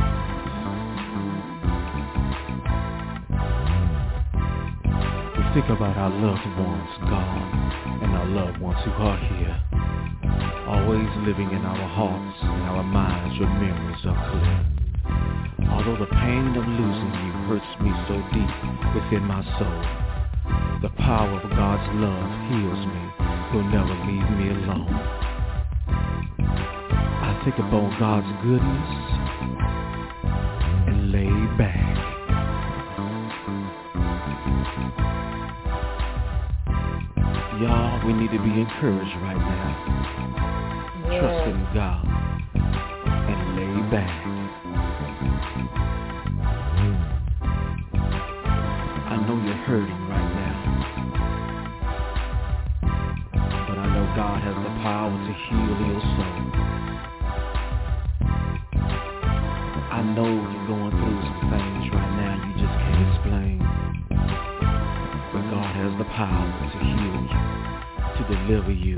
Speaker 3: We think about our loved ones gone and our loved ones who are here, always living in our hearts and our minds. Your memories are clear. Although the pain of losing you hurts me so deep within my soul, the power of God's love heals me. He'll never leave me alone. I think about God's goodness and lay back. Y'all, we need to be encouraged right now.
Speaker 2: Yeah.
Speaker 3: Trust in God and lay back. I know you're hurting right now, but I know God has the power to heal your soul. I know you're going through some things right now you just can't explain, but God has the power to heal you, to deliver you.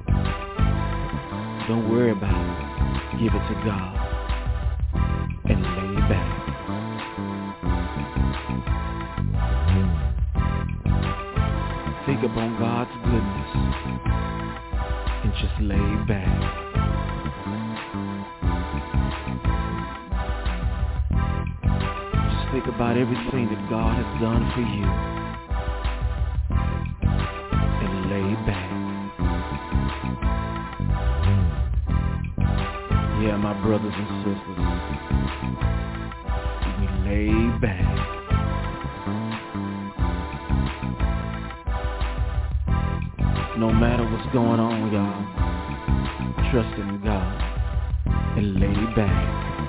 Speaker 3: Don't worry about it. Give it to God and lay back. Think upon God's goodness and just lay back. Just think about everything that God has done for you and lay back. Yeah, my brothers and sisters, we lay back. No matter what's going on, y'all, trust in God and lay back.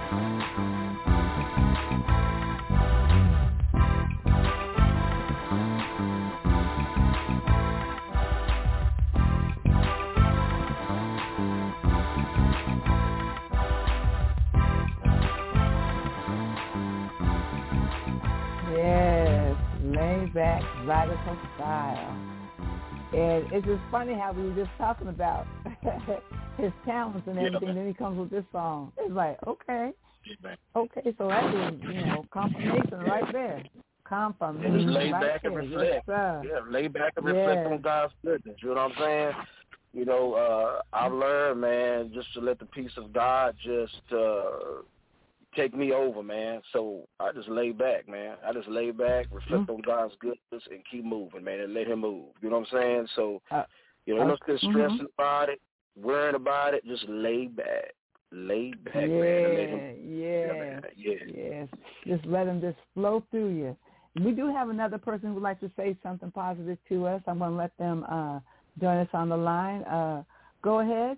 Speaker 2: Yes, lay back, radical style. And it's just funny how we were just talking about his talents and everything. Then he comes with this song. It's like, okay, so that is, confirmation right there. Confirmation.
Speaker 4: Just lay
Speaker 2: right
Speaker 4: back
Speaker 2: there.
Speaker 4: and reflect. Lay back and reflect on God's goodness. You know what I'm saying? I've learned, man, just to let the peace of God just take me over, man. So I just lay back, man. I just lay back, reflect on God's goodness, and keep moving, man, and let him move. You know what I'm saying? So, no stressing about it, worrying about it. Just lay back. Lay back, man. And let him,
Speaker 2: yes. Just let him just flow through you. We do have another person who would like to say something positive to us. I'm going to let them join us on the line. Go ahead.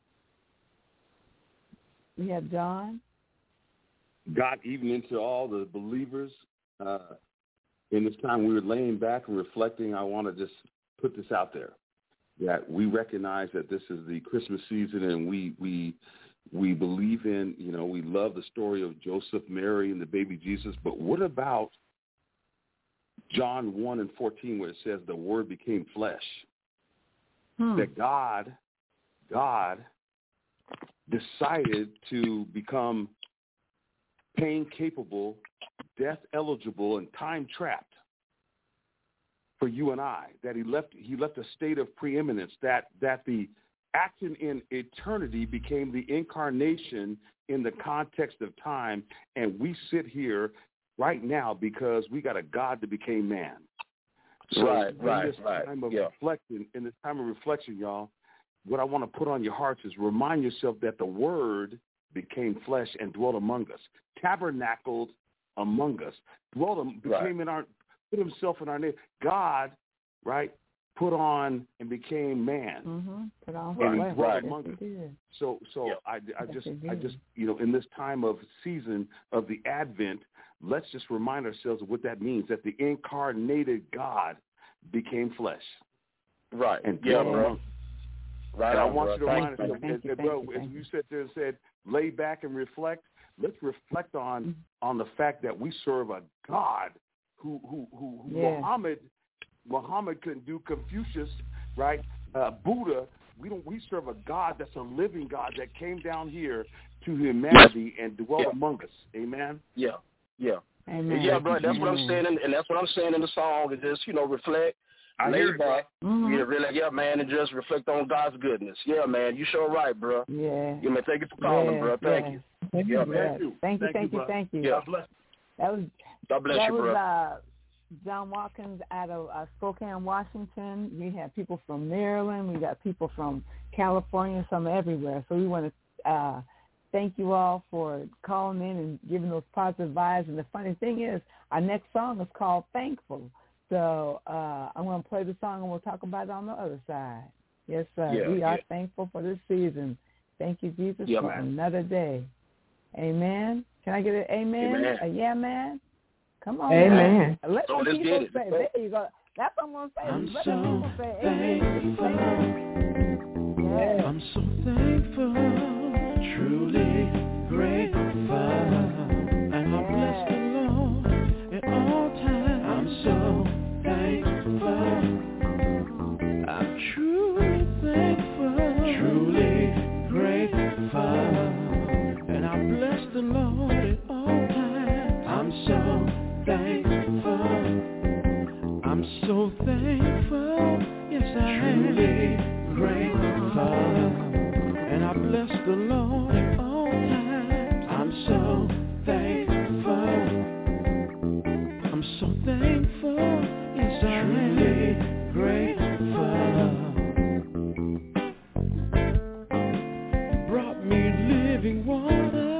Speaker 2: We have John.
Speaker 8: God evening to all the believers. In this time we were laying back and reflecting, I want to just put this out there, that we recognize that this is the Christmas season, and we believe in, we love the story of Joseph, Mary, and the baby Jesus. But what about John 1:14, where it says the Word became flesh? That God decided to become pain capable, death eligible, and time trapped for you and I. That he left a state of preeminence, that the action in eternity became the incarnation in the context of time, and we sit here right now because we got a God that became man. So
Speaker 4: right.
Speaker 8: In this time of reflection, y'all, what I want to put on your hearts is remind yourself that the Word became flesh and dwelt among us, tabernacled among us, put himself in our name. God, right, put on and became man.
Speaker 2: Mm-hmm. Put on
Speaker 8: and
Speaker 2: flesh.
Speaker 8: he dwelt among us. So
Speaker 2: Yes,
Speaker 8: I just, in this time of season of the Advent, let's just remind ourselves of what that means, that the incarnated God became flesh.
Speaker 4: Right.
Speaker 8: And dwelt among us.
Speaker 4: Right.
Speaker 8: And I want you to remind
Speaker 2: Thank
Speaker 8: yourself,
Speaker 2: you.
Speaker 8: as you sat there and said, lay back and reflect, let's reflect on the fact that we serve a God who Muhammad couldn't do, Confucius, right? Buddha, we serve a God that's a living God that came down here to humanity and dwelt among us. Amen?
Speaker 4: Yeah.
Speaker 2: Amen.
Speaker 4: Yeah, bro, that's what I'm saying, and that's what I'm saying in the song, is just, reflect, lay back, man, and just reflect on God's goodness. Yeah, man, you sure right, bro.
Speaker 2: Yeah.
Speaker 4: Yeah, man, thank you for calling, bro. Thank you. Yeah, man.
Speaker 2: Thank you.
Speaker 4: Yeah. God bless you, bro.
Speaker 2: Was John Watkins out of Spokane, Washington. We have people from Maryland. We got people from California, some everywhere. So we want to thank you all for calling in and giving those positive vibes. And the funny thing is, our next song is called Thankful. So I'm going to play the song and we'll talk about it on the other side. Yes, sir. We are thankful for this season. Thank you, Jesus, for another day. Amen. Can I get an amen?
Speaker 4: Amen.
Speaker 2: A yeah, man? Come on.
Speaker 5: Amen.
Speaker 2: Let the
Speaker 4: let's
Speaker 2: people
Speaker 4: get it.
Speaker 2: say. There you go. That's what I'm going to say.
Speaker 3: I'm
Speaker 2: Let
Speaker 3: so
Speaker 2: the people say amen.
Speaker 3: thankful.
Speaker 2: Yeah.
Speaker 3: I'm so thankful, truly grateful, and I bless the Lord at all times. I'm so thankful. I'm truly thankful, truly grateful, and I bless the Lord at all times. I'm so thankful. I'm so thankful. Yes, I am. Truly grateful, and I bless the Lord at all times. I'm so thankful. I'm so thankful. Yes, I am. Truly grateful. You brought me living water.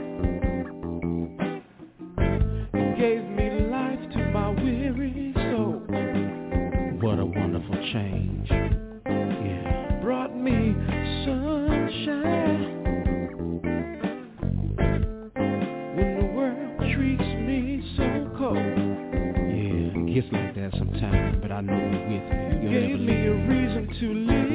Speaker 3: You gave me life to my weary soul. What a wonderful change. Yeah. Brought me sunshine when the world treats me so cold. Yeah, it gets like that sometimes, but I know you're with me. You gave me a reason to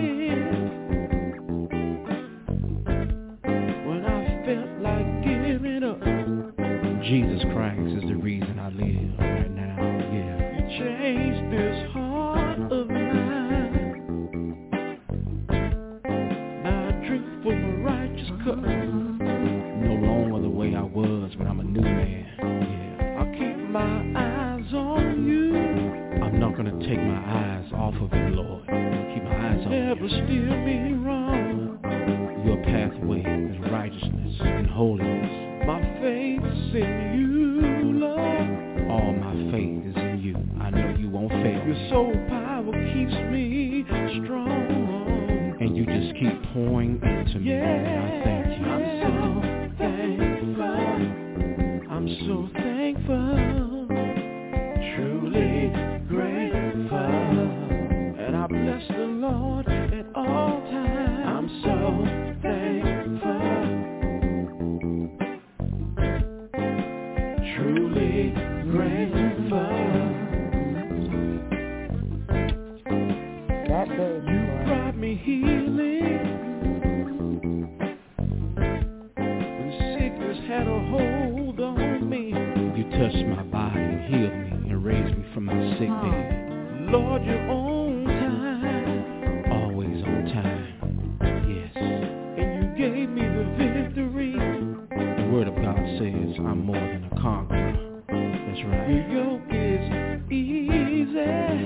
Speaker 3: live when I felt like giving up. Jesus Christ is the reason I live right now. Yeah. You changed this heart of mine. Now I drink from a righteous cup. No longer the way I was, but I'm a new man. Yeah. I'll keep my eyes on you. I'm not gonna take my eyes off of you, Lord. I'll keep my eyes on you. Never steer me wrong. Your pathway is righteousness and holiness. My faith's in you, Lord. All my faith is in you. I know you won't fail. Your soul power keeps me strong, and you just keep pouring into me. And I thank you. I'm so thankful, truly grateful, and I bless the Lord at all times. I'm so thankful, truly grateful.
Speaker 2: That day,
Speaker 3: You brought me healing when sickness had a hold on me. You touched my body and healed me and raised me from my sick bed. Lord, you're on time, always on time. Yes, and you gave me the victory. The Word of God says I'm more than a conqueror. That's right. Your yoke is easy,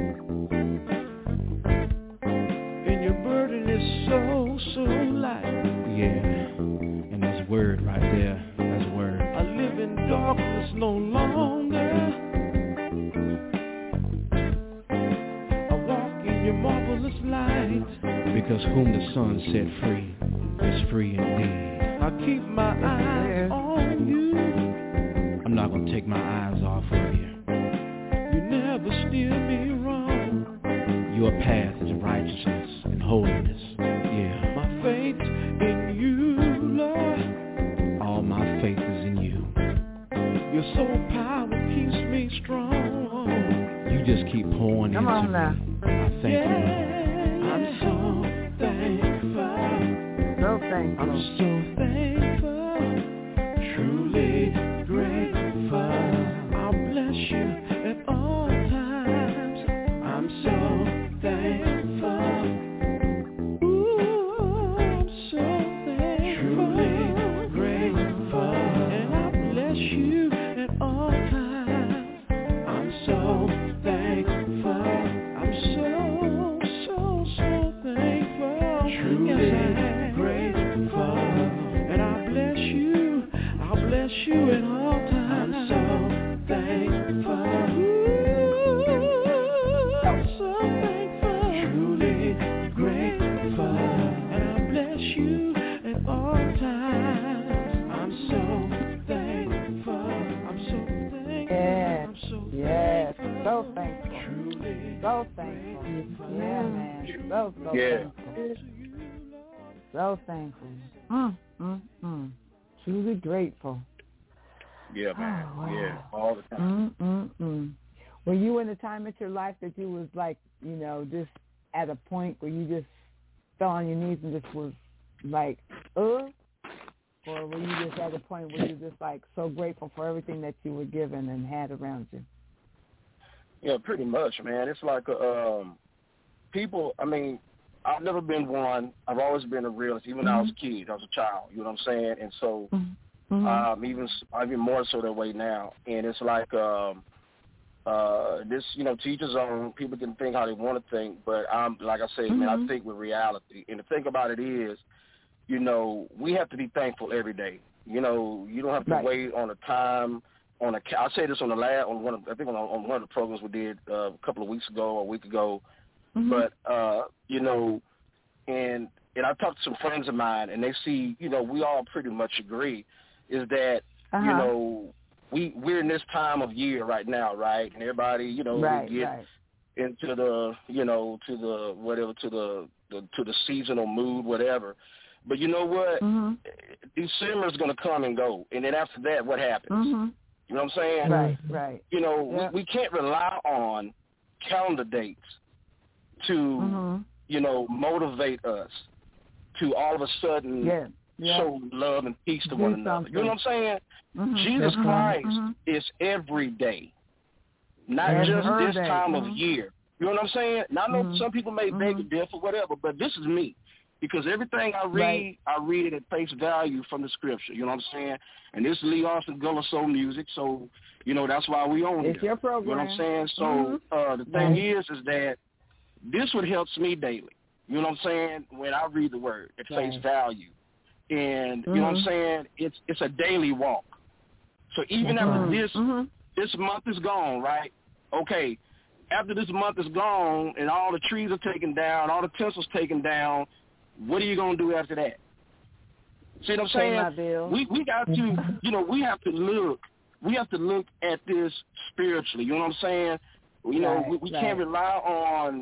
Speaker 3: and your burden is so light. Yeah, and that's Word right there. That's Word. I live in darkness no longer. because whom the Son set free is free indeed.
Speaker 6: I keep my eyes on you.
Speaker 3: I'm not gonna take my eyes off of you.
Speaker 6: You never steer me wrong.
Speaker 3: Your path is righteousness and holiness. Yeah.
Speaker 6: My faith in you, Lord.
Speaker 3: All my faith is in you.
Speaker 6: Your soul power keeps me strong.
Speaker 3: You just keep pouring
Speaker 2: Come
Speaker 3: into
Speaker 2: on now.
Speaker 3: me. I thank you.
Speaker 6: I'm so thankful.
Speaker 2: So thankful.
Speaker 6: I'm so thankful. Truly grateful. I'll bless you at all times. I'm so thankful. Ooh, I'm so thankful. Truly grateful. And I'll bless you at all times. I'm so thankful. I'm so thankful. Truly grateful. And I'll bless you at all times. I'm so thankful. Ooh, I'm so thankful. Truly grateful. And I'll bless you at all times. I'm so thankful. I'm so thankful.
Speaker 2: Yes,
Speaker 6: I'm so
Speaker 2: yes,
Speaker 6: thankful.
Speaker 2: so thankful.
Speaker 6: Truly
Speaker 2: So thankful. Yeah, man. So
Speaker 4: Yeah.
Speaker 2: thankful. So thankful. Truly grateful.
Speaker 4: Yeah, man.
Speaker 2: Oh, wow.
Speaker 4: Yeah, all the time.
Speaker 2: Were you in a time in your life that you was like, you know, just at a point where you just fell on your knees and just was like, or were you just at a point where you just like so grateful for everything that you were given and had around you?
Speaker 4: Yeah, pretty much, man. It's like people, I mean, I've never been one. I've always been a realist, even when I was a kid, I was a child, you know what I'm saying? And so even more so that way now. And it's like this, you know, to each his own. People can think how they want to think, but I'm, like I say, man, I think with reality. And the thing about it is, you know, we have to be thankful every day. You know, you don't have to wait on a time. I say this on one of the programs we did a couple of weeks ago or a week ago. But you know, and I talked to some friends of mine, and they see, you know, we all pretty much agree, is that you know, we're in this time of year right now, right? And everybody, you know, we get into the, you know, to the whatever, to the seasonal mood, whatever. But you know what? December is going to come and go, and then after that, what happens? You know what I'm saying?
Speaker 2: Right.
Speaker 4: You know, we can't rely on calendar dates to, you know, motivate us to all of a sudden show love and peace to one another. You know what I'm saying? Jesus Christ is every day, not just this time of year. You know what I'm saying? Now, I know some people may beg to differ or whatever, but this is me. Because everything I read, I read it at face value from the scripture. You know what I'm saying? And this is Lee Austin Gullah Soul Music, so, you know, that's why we own it.
Speaker 2: It's your program.
Speaker 4: You know what I'm saying? So the thing is that this what helps me daily. You know what I'm saying? When I read the word at face value. And, you know what I'm saying? It's a daily walk. So even after this month is gone, right? Okay, after this month is gone and all the trees are taken down, all the pencils taken down, what are you going to do after that? See what I'm saying? We got to, you know, we have to look at this spiritually. You know what I'm saying? You know, we can't rely on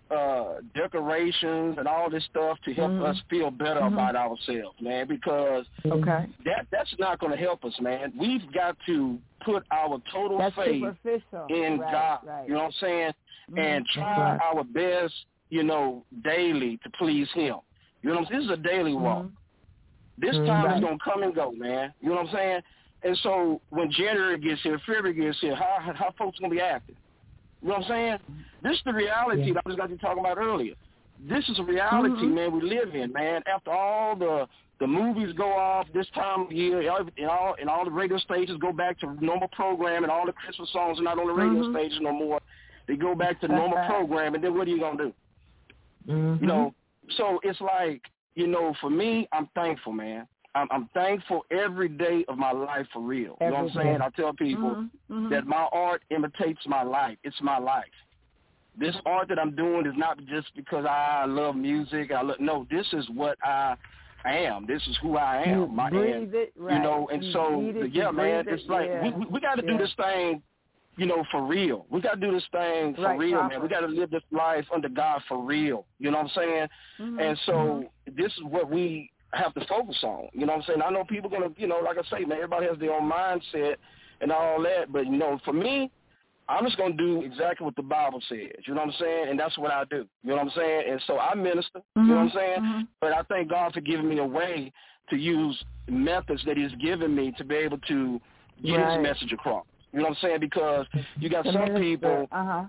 Speaker 4: decorations and all this stuff to help us feel better about ourselves, man, because that's not going to help us, man. We've got to put our total faith in God, you know what I'm saying, and try our best, you know, daily to please him. You know what I'm saying? This is a daily walk. This time is going to come and go, man. You know what I'm saying? And so when January gets here, February gets here, how folks going to be acting? You know what I'm saying? This is the reality that I was going to be talking about earlier. This is a reality, man, we live in, man. After all the movies go off this time of year, and all the radio stations go back to normal program, and all the Christmas songs are not on the radio stations no more. They go back to normal program, and then what are you going to do? You know, so it's like, you know, for me, I'm thankful, man. I'm thankful every day of my life for real. You know what I'm saying? I tell people that my art imitates my life. It's my life. This art that I'm doing is not just because I love music. No, this is what I am. This is who I am.
Speaker 2: You breathe it, right.
Speaker 4: You know, and
Speaker 2: you
Speaker 4: so, man, it's like we got to do this thing, you know, for real. We got to do this thing for real, man. We got to live this life under God for real. You know what I'm saying? Mm-hmm. And so this is what we have to focus on. You know what I'm saying? I know people going to, you know, like I say, man, everybody has their own mindset and all that. But, you know, for me, I'm just going to do exactly what the Bible says. You know what I'm saying? And that's what I do. You know what I'm saying? And so I minister. You know what I'm saying? But I thank God for giving me a way to use methods that he's given me to be able to get his message across. You know what I'm saying? Because you got some people,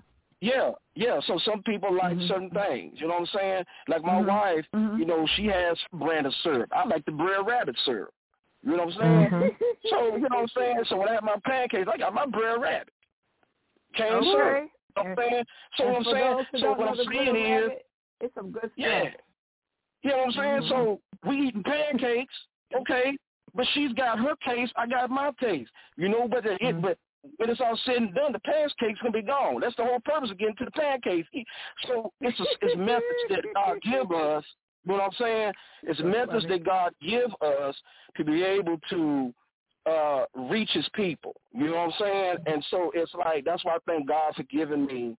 Speaker 4: so some people like certain things. You know what I'm saying? Like my wife, you know, she has brand of syrup. I like the Brer Rabbit syrup. You know what I'm saying? So, you know what I'm saying? So when I have my pancakes, I got my Brer Rabbit. Cane syrup. You know what I'm saying? So what I'm saying? So what I'm saying is,
Speaker 2: it's some good stuff.
Speaker 4: Yeah. You know what I'm saying? So we eating pancakes, okay, but she's got her case, I got my case. You know, but when it's all said and done, the pancake's going to be gone. That's the whole purpose of getting to the pancakes. So it's methods that God give us. You know what I'm saying? It's methods that God give us to be able to reach his people. You know what I'm saying? And so it's like, that's why I thank God for giving me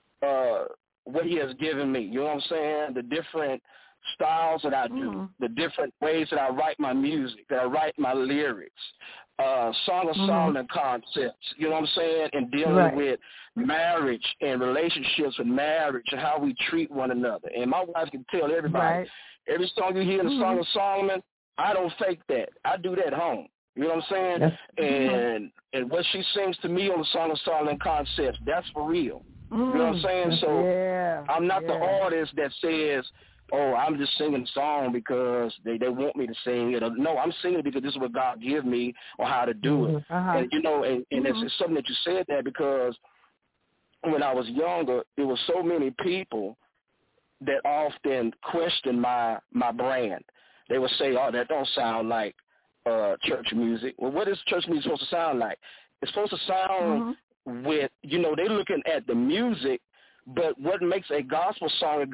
Speaker 4: what he has given me. You know what I'm saying? The different styles that I do, the different ways that I write my music, that I write my lyrics, Song of Solomon concepts, you know what I'm saying? And dealing with marriage and relationships with marriage and how we treat one another. And my wife can tell everybody, every song you hear in the Song of Solomon, I don't fake that. I do that at home. You know what I'm saying? And what she sings to me on the Song of Solomon concepts, that's for real. You know what I'm saying? So I'm not the artist that says, oh, I'm just singing a song because they want me to sing it. No, I'm singing it because this is what God give me or how to do it. And, you know, and it's something that you said that because when I was younger, there were so many people that often questioned my brand. They would say, oh, that don't sound like church music. Well, what is church music supposed to sound like? It's supposed to sound with, you know, they're looking at the music, but what makes a gospel song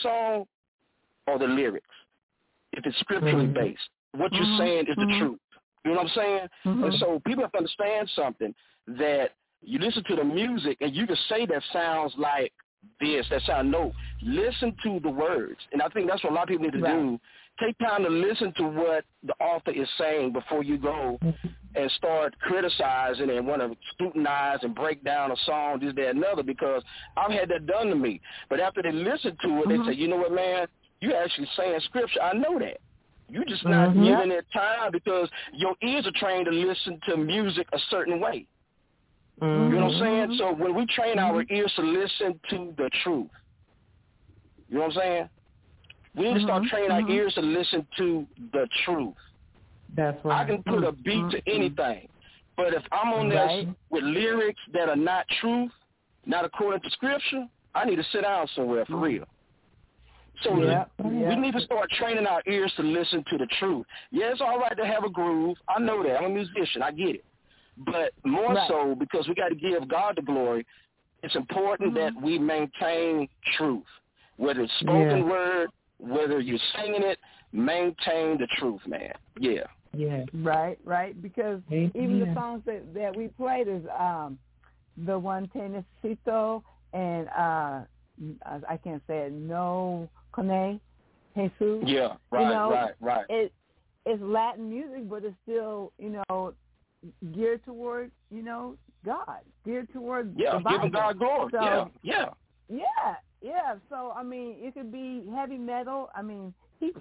Speaker 4: are the lyrics. If it's scripturally based, what you're saying is the truth. You know what I'm saying? And so people have to understand something, that you listen to the music and you can say that sounds like this, that sound, no. Listen to the words. And I think that's what a lot of people need to do. Take time to listen to what the author is saying before you go and start criticizing and want to scrutinize and break down a song, this, that, and another, because I've had that done to me. But after they listen to it, they say, you know what, man, you actually saying scripture. I know that. You just not giving it time because your ears are trained to listen to music a certain way. You know what I'm saying? So when we train our ears to listen to the truth, you know what I'm saying? We need to start training our ears to listen to the truth.
Speaker 5: That's right.
Speaker 4: I can put a beat to anything, but if I'm on this with lyrics that are not truth, not according to scripture, I need to sit down somewhere for real. So we need to start training our ears to listen to the truth. Yeah, it's all right to have a groove. I know that. I'm a musician. I get it. But more so, because we got to give God the glory, it's important that we maintain truth. Whether it's spoken word, whether you're singing it, maintain the truth, man. Yeah.
Speaker 2: Yeah. Right. Because even the songs that we played is the one Tenecito and I can't say it, No Cone, Jesus.
Speaker 4: Yeah, right,
Speaker 2: you know,
Speaker 4: right.
Speaker 2: It's Latin music, but it's still, you know, geared toward, you know, God, geared toward the Bible.
Speaker 4: Giving God glory.
Speaker 2: So,
Speaker 4: yeah.
Speaker 2: So, I mean, it could be heavy metal. I mean, he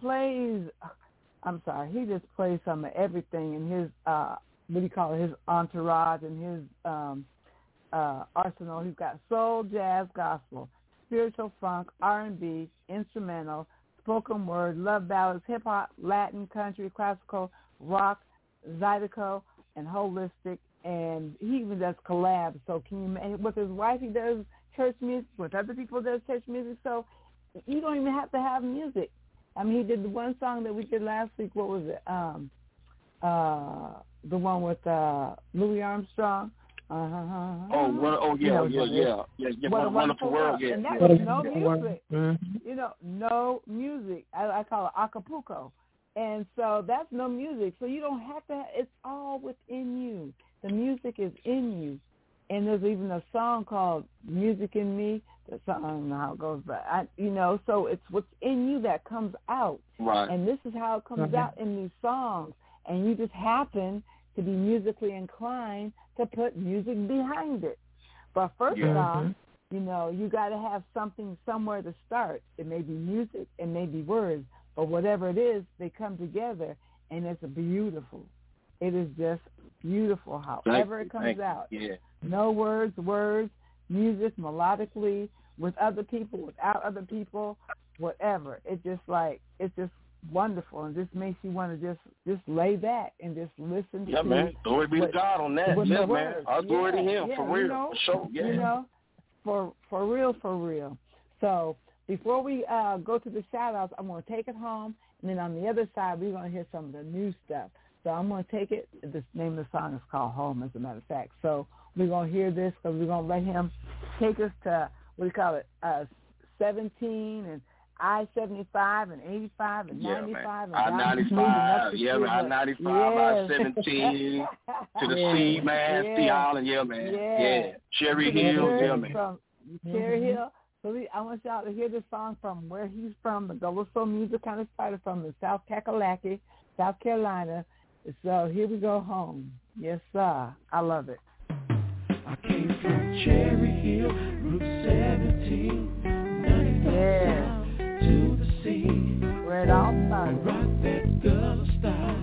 Speaker 2: just plays some of everything in his, his entourage and his arsenal. He's got soul, jazz, gospel, spiritual, funk, R&B, instrumental, spoken word, love ballads, hip-hop, Latin, country, classical, rock, zydeco, and holistic, and he even does collabs. So with his wife, he does church music. With other people, does church music. So you don't even have to have music. I mean, he did the one song that we did last week. What was it? The one with Louis Armstrong.
Speaker 4: What a Wonderful World.
Speaker 2: And that was no music. You know, no music. I call it Acapulco. And so that's no music. So you don't have to, it's all within you. The music is in you. And there's even a song called Music in Me. I don't know how it goes, but so it's what's in you that comes out.
Speaker 4: Right.
Speaker 2: And this is how it comes out in these songs. And you just happen to be musically inclined to put music behind it. But first off, you got to have something somewhere to start. It may be music, it may be words, but whatever it is, they come together, and it's beautiful. It is just beautiful however it comes out.
Speaker 4: Yeah.
Speaker 2: No words, music melodically, with other people, without other people, whatever. It's just wonderful, and just makes you want to just lay back and just listen to.
Speaker 4: Yeah, man. Glory be to God on that. Yeah, man. All glory to Him, for real, for sure. Yeah. For real. So before we go to the shout-outs, I'm going to take it home, and then on the other side, we're going to hear some of the new stuff. So I'm going to take it. The name of the song is called Home, as a matter of fact. So we're going to hear this because we're going to let him take us to, 17 and I-75 and 85 and 95. And I-95, I-95, I-17, to the sea, man, Sea Island, man. Cherry Hill, man.
Speaker 2: Cherry Hill. So I want y'all to hear this song from where he's from. The Gullah Soul music kind of started from the South Kakalaki, South Carolina. So here we go, Home. Yes, sir. I love it.
Speaker 6: I came from Cherry Hill, Route 17, 95 to the sea.
Speaker 2: Where it all started.
Speaker 6: Rock that Gullah style.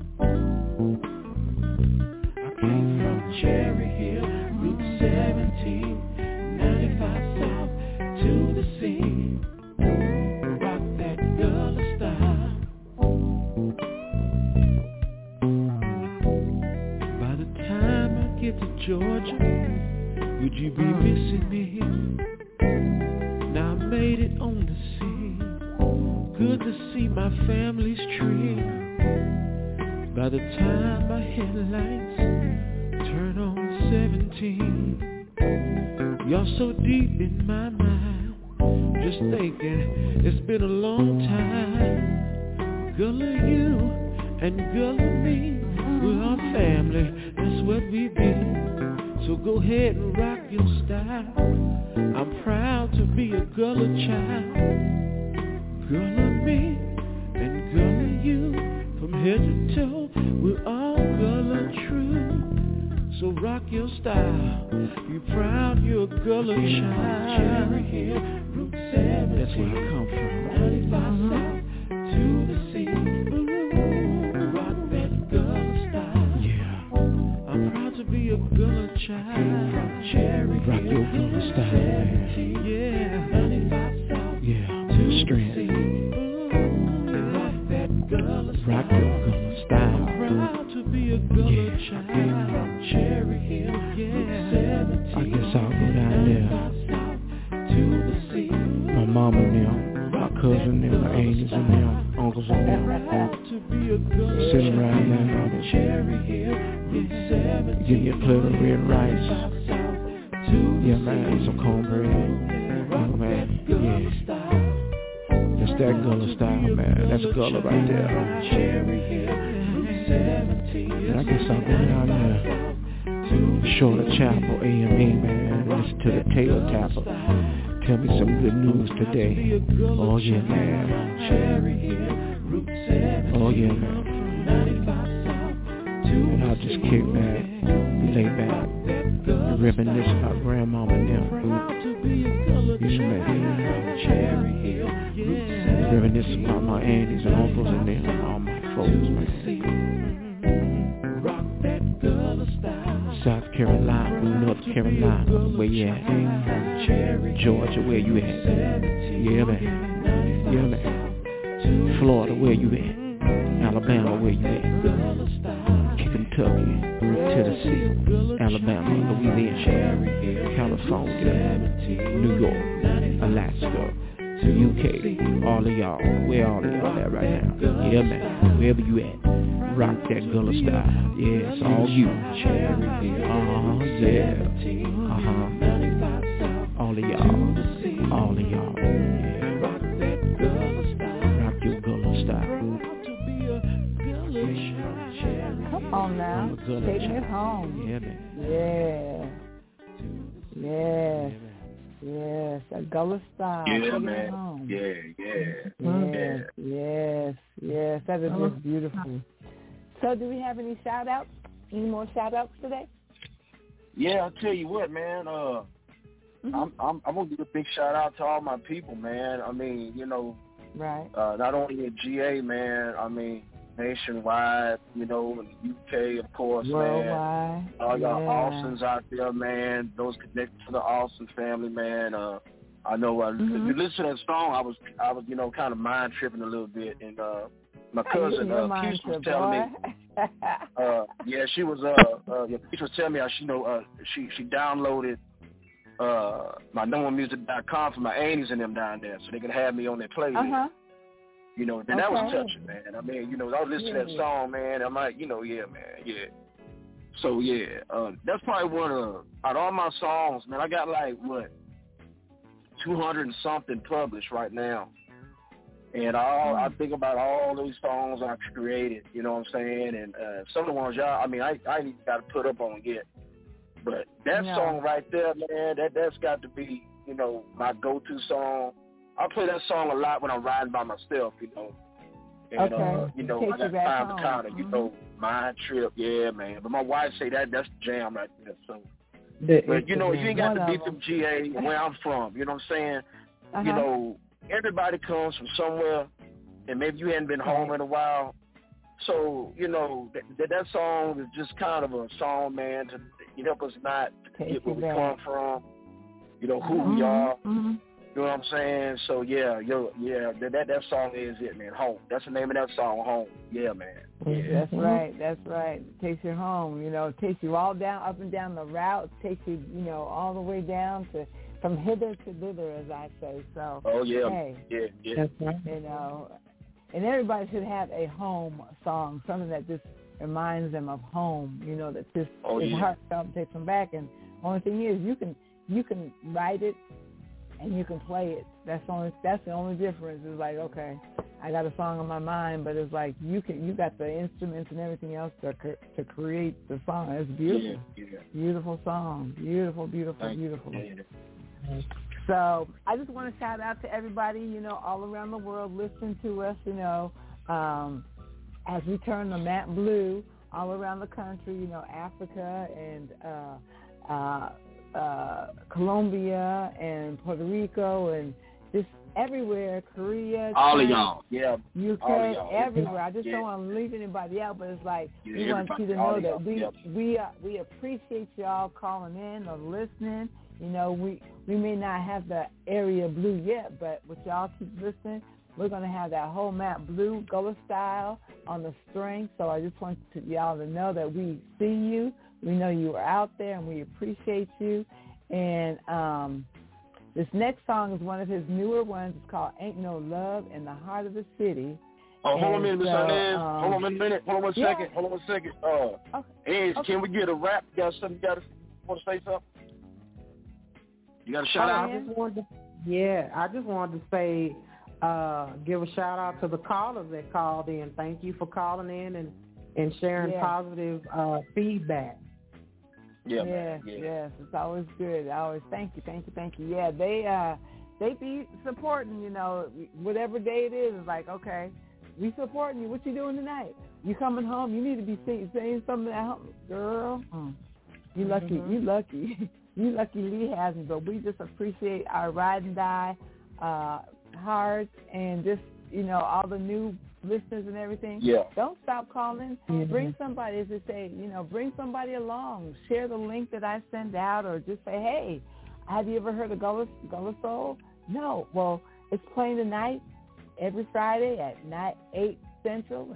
Speaker 6: I came from Cherry Hill, Route 17, 95 south to the sea. Rock that Gullah style. By the time I get to Georgia, would you be missing me? Now I made it on the scene. Good to see my family's tree. By the time my headlights turn on 17, you're so deep in my mind, just thinking it's been a long time. Gullah you and Gullah me, we're our family, that's what we be. So go ahead and rock your style. I'm proud to be a Gullah child. Gullah me and Gullah you, from head to toe, we're all Gullah true. So rock your style. You proud you're a Gullah child. Cherry Hill, Route 7.
Speaker 3: That's where I come from.
Speaker 6: 95 south to the sea. Ooh, rock that Gullah style.
Speaker 3: Yeah.
Speaker 6: I'm proud to be a Gullah child. From Cherry
Speaker 3: Rock
Speaker 6: Hill,
Speaker 3: your Gullah style, man.
Speaker 6: yeah, 95 south.
Speaker 3: Yeah. Strength. Rock your Gullah style.
Speaker 6: Proud to be a Gullah child. From Cherry Hill,
Speaker 3: I guess I'll go down there.
Speaker 6: to the sea.
Speaker 3: My mama and them, my cousin and them, my aunties and them, uncles and them,
Speaker 6: To be a Gullah
Speaker 3: sitting around there,
Speaker 6: Cherry Hill,
Speaker 3: give me a plate of red rice. Yeah, man, some cornbread. Oh, man, yeah. That's that Gullah style, man. That's Gullah right there. And I guess I'll go down there, Shorter Chapel, A&M, man. Listen to the Taylor Tapper. Tell me some good news today. Oh, yeah, man. Oh, yeah, man. And I'll just kick back, lay back, and reminisce about grandmama and them. Yeah, man. Reminisce about my aunties and uncles and them, all my folks, man. South Carolina, North Carolina, where you at? Georgia, where you at? Yeah, man. Yeah, man. Florida, where you at? Alabama, where you at? Kentucky, Tennessee, Alabama, Louisiana, California, New York, Alaska, to UK, all of y'all, where all of y'all at right now? Yeah, man, wherever you at, rock that Gullah style. Yeah, it's all you. All of y'all, all of y'all. Yeah. Rock your Gullah style.
Speaker 2: Come on now, take it home.
Speaker 3: Yeah, man.
Speaker 2: Yes. Yes, a Gullah style.
Speaker 4: Yeah, man.
Speaker 2: Yes. That is just beautiful. So do we have any shout-outs? Any more shout-outs today?
Speaker 4: Yeah, I'll tell you what, man. I'm going to give a big shout-out to all my people, man. I mean, you know,
Speaker 2: right.
Speaker 4: Not only in GA, man, I mean, nationwide, you know, in the UK, of course,
Speaker 2: worldwide,
Speaker 4: man. All y'all Austins out there, man. Those connected to the Austin family, man. I know if you listen to that song, I was, you know, kind of mind tripping a little bit, and my cousin Peach was telling me, she was Peach was telling me how she downloaded my NoMoreMusic.com for my aunties and them down there, so they can have me on their playlist. You know, and that was touching, man. I mean, you know, I was listening to that song, man. I'm like, you know, yeah, man, yeah. So, yeah, that's probably one of, out of all my songs, man, I got like, 200 and something published right now. And I think about all those songs I created, you know what I'm saying? And some of the ones I ain't even got to put up on yet. But that song right there, man, that's got to be, you know, my go-to song. I play that song a lot when I'm riding by myself, you know. And, you know, I got time to kind of, you know, mind trip, yeah, man. But my wife say that's the jam right there. So, but, you know, you ain't got to be from GA where I'm from, you know what I'm saying? You know, everybody comes from somewhere, and maybe you hadn't been home in a while. So, you know, that song is just kind of a song, man, to help us not forget where we come from, you know, who we are. You know what I'm saying? So, that song is it, man. Home. That's the name of that song, Home. Yeah, man. Yeah.
Speaker 2: That's right. It takes you home, you know. It takes you all down, up and down the route. It takes you, you know, all the way down to, from hither to thither, as I say. So, hey,
Speaker 4: yeah.
Speaker 2: You know, and everybody should have a home song, something that just reminds them of home, you know, that just is heartfelt, takes them back. And the only thing is, you can write it, and you can play it. That's the only difference. Is like, okay, I got a song on my mind, but it's like you got the instruments and everything else to create the song. It's beautiful, beautiful song, beautiful.
Speaker 4: Yeah.
Speaker 2: So I just want to shout out to everybody, you know, all around the world listening to us, you know, as we turn the map blue all around the country, you know, Africa and Colombia and Puerto Rico and just everywhere, Korea,
Speaker 4: all
Speaker 2: China,
Speaker 4: of y'all,
Speaker 2: UK,
Speaker 4: all of y'all.
Speaker 2: everywhere. I just don't want to leave anybody out, but it's like we want you to know that we appreciate y'all calling in or listening. You know, we may not have the area blue yet, but with y'all keep listening, we're going to have that whole map blue, Gullah style, on the string. So I just want y'all to know that we see you. We know you are out there, and we appreciate you. And this next song is one of his newer ones. It's called Ain't No Love in the Heart of the City.
Speaker 4: Oh, hold on a minute, Miss Inez. Hold on a minute. Hold on one second. Ed, can we get a rap? You got something? You want to say something? You got a shout out?
Speaker 5: I just wanted to say, give a shout out to the callers that called in. Thank you for calling in and sharing positive feedback.
Speaker 2: Yes, it's always good. I always thank you. Yeah, they be supporting, you know, whatever day it is. It's like, okay, we supporting you. What you doing tonight? You coming home? You need to be saying something at home, girl. You lucky. You lucky Lee has me, but we just appreciate our ride and die hearts and just, you know, all the new listeners and everything.
Speaker 4: Yeah.
Speaker 2: Don't stop calling. Bring somebody, as they say, you know, bring somebody along. Share the link that I send out, or just say, hey, have you ever heard of Gullah Soul? No. Well, it's playing tonight every Friday at 8 Central and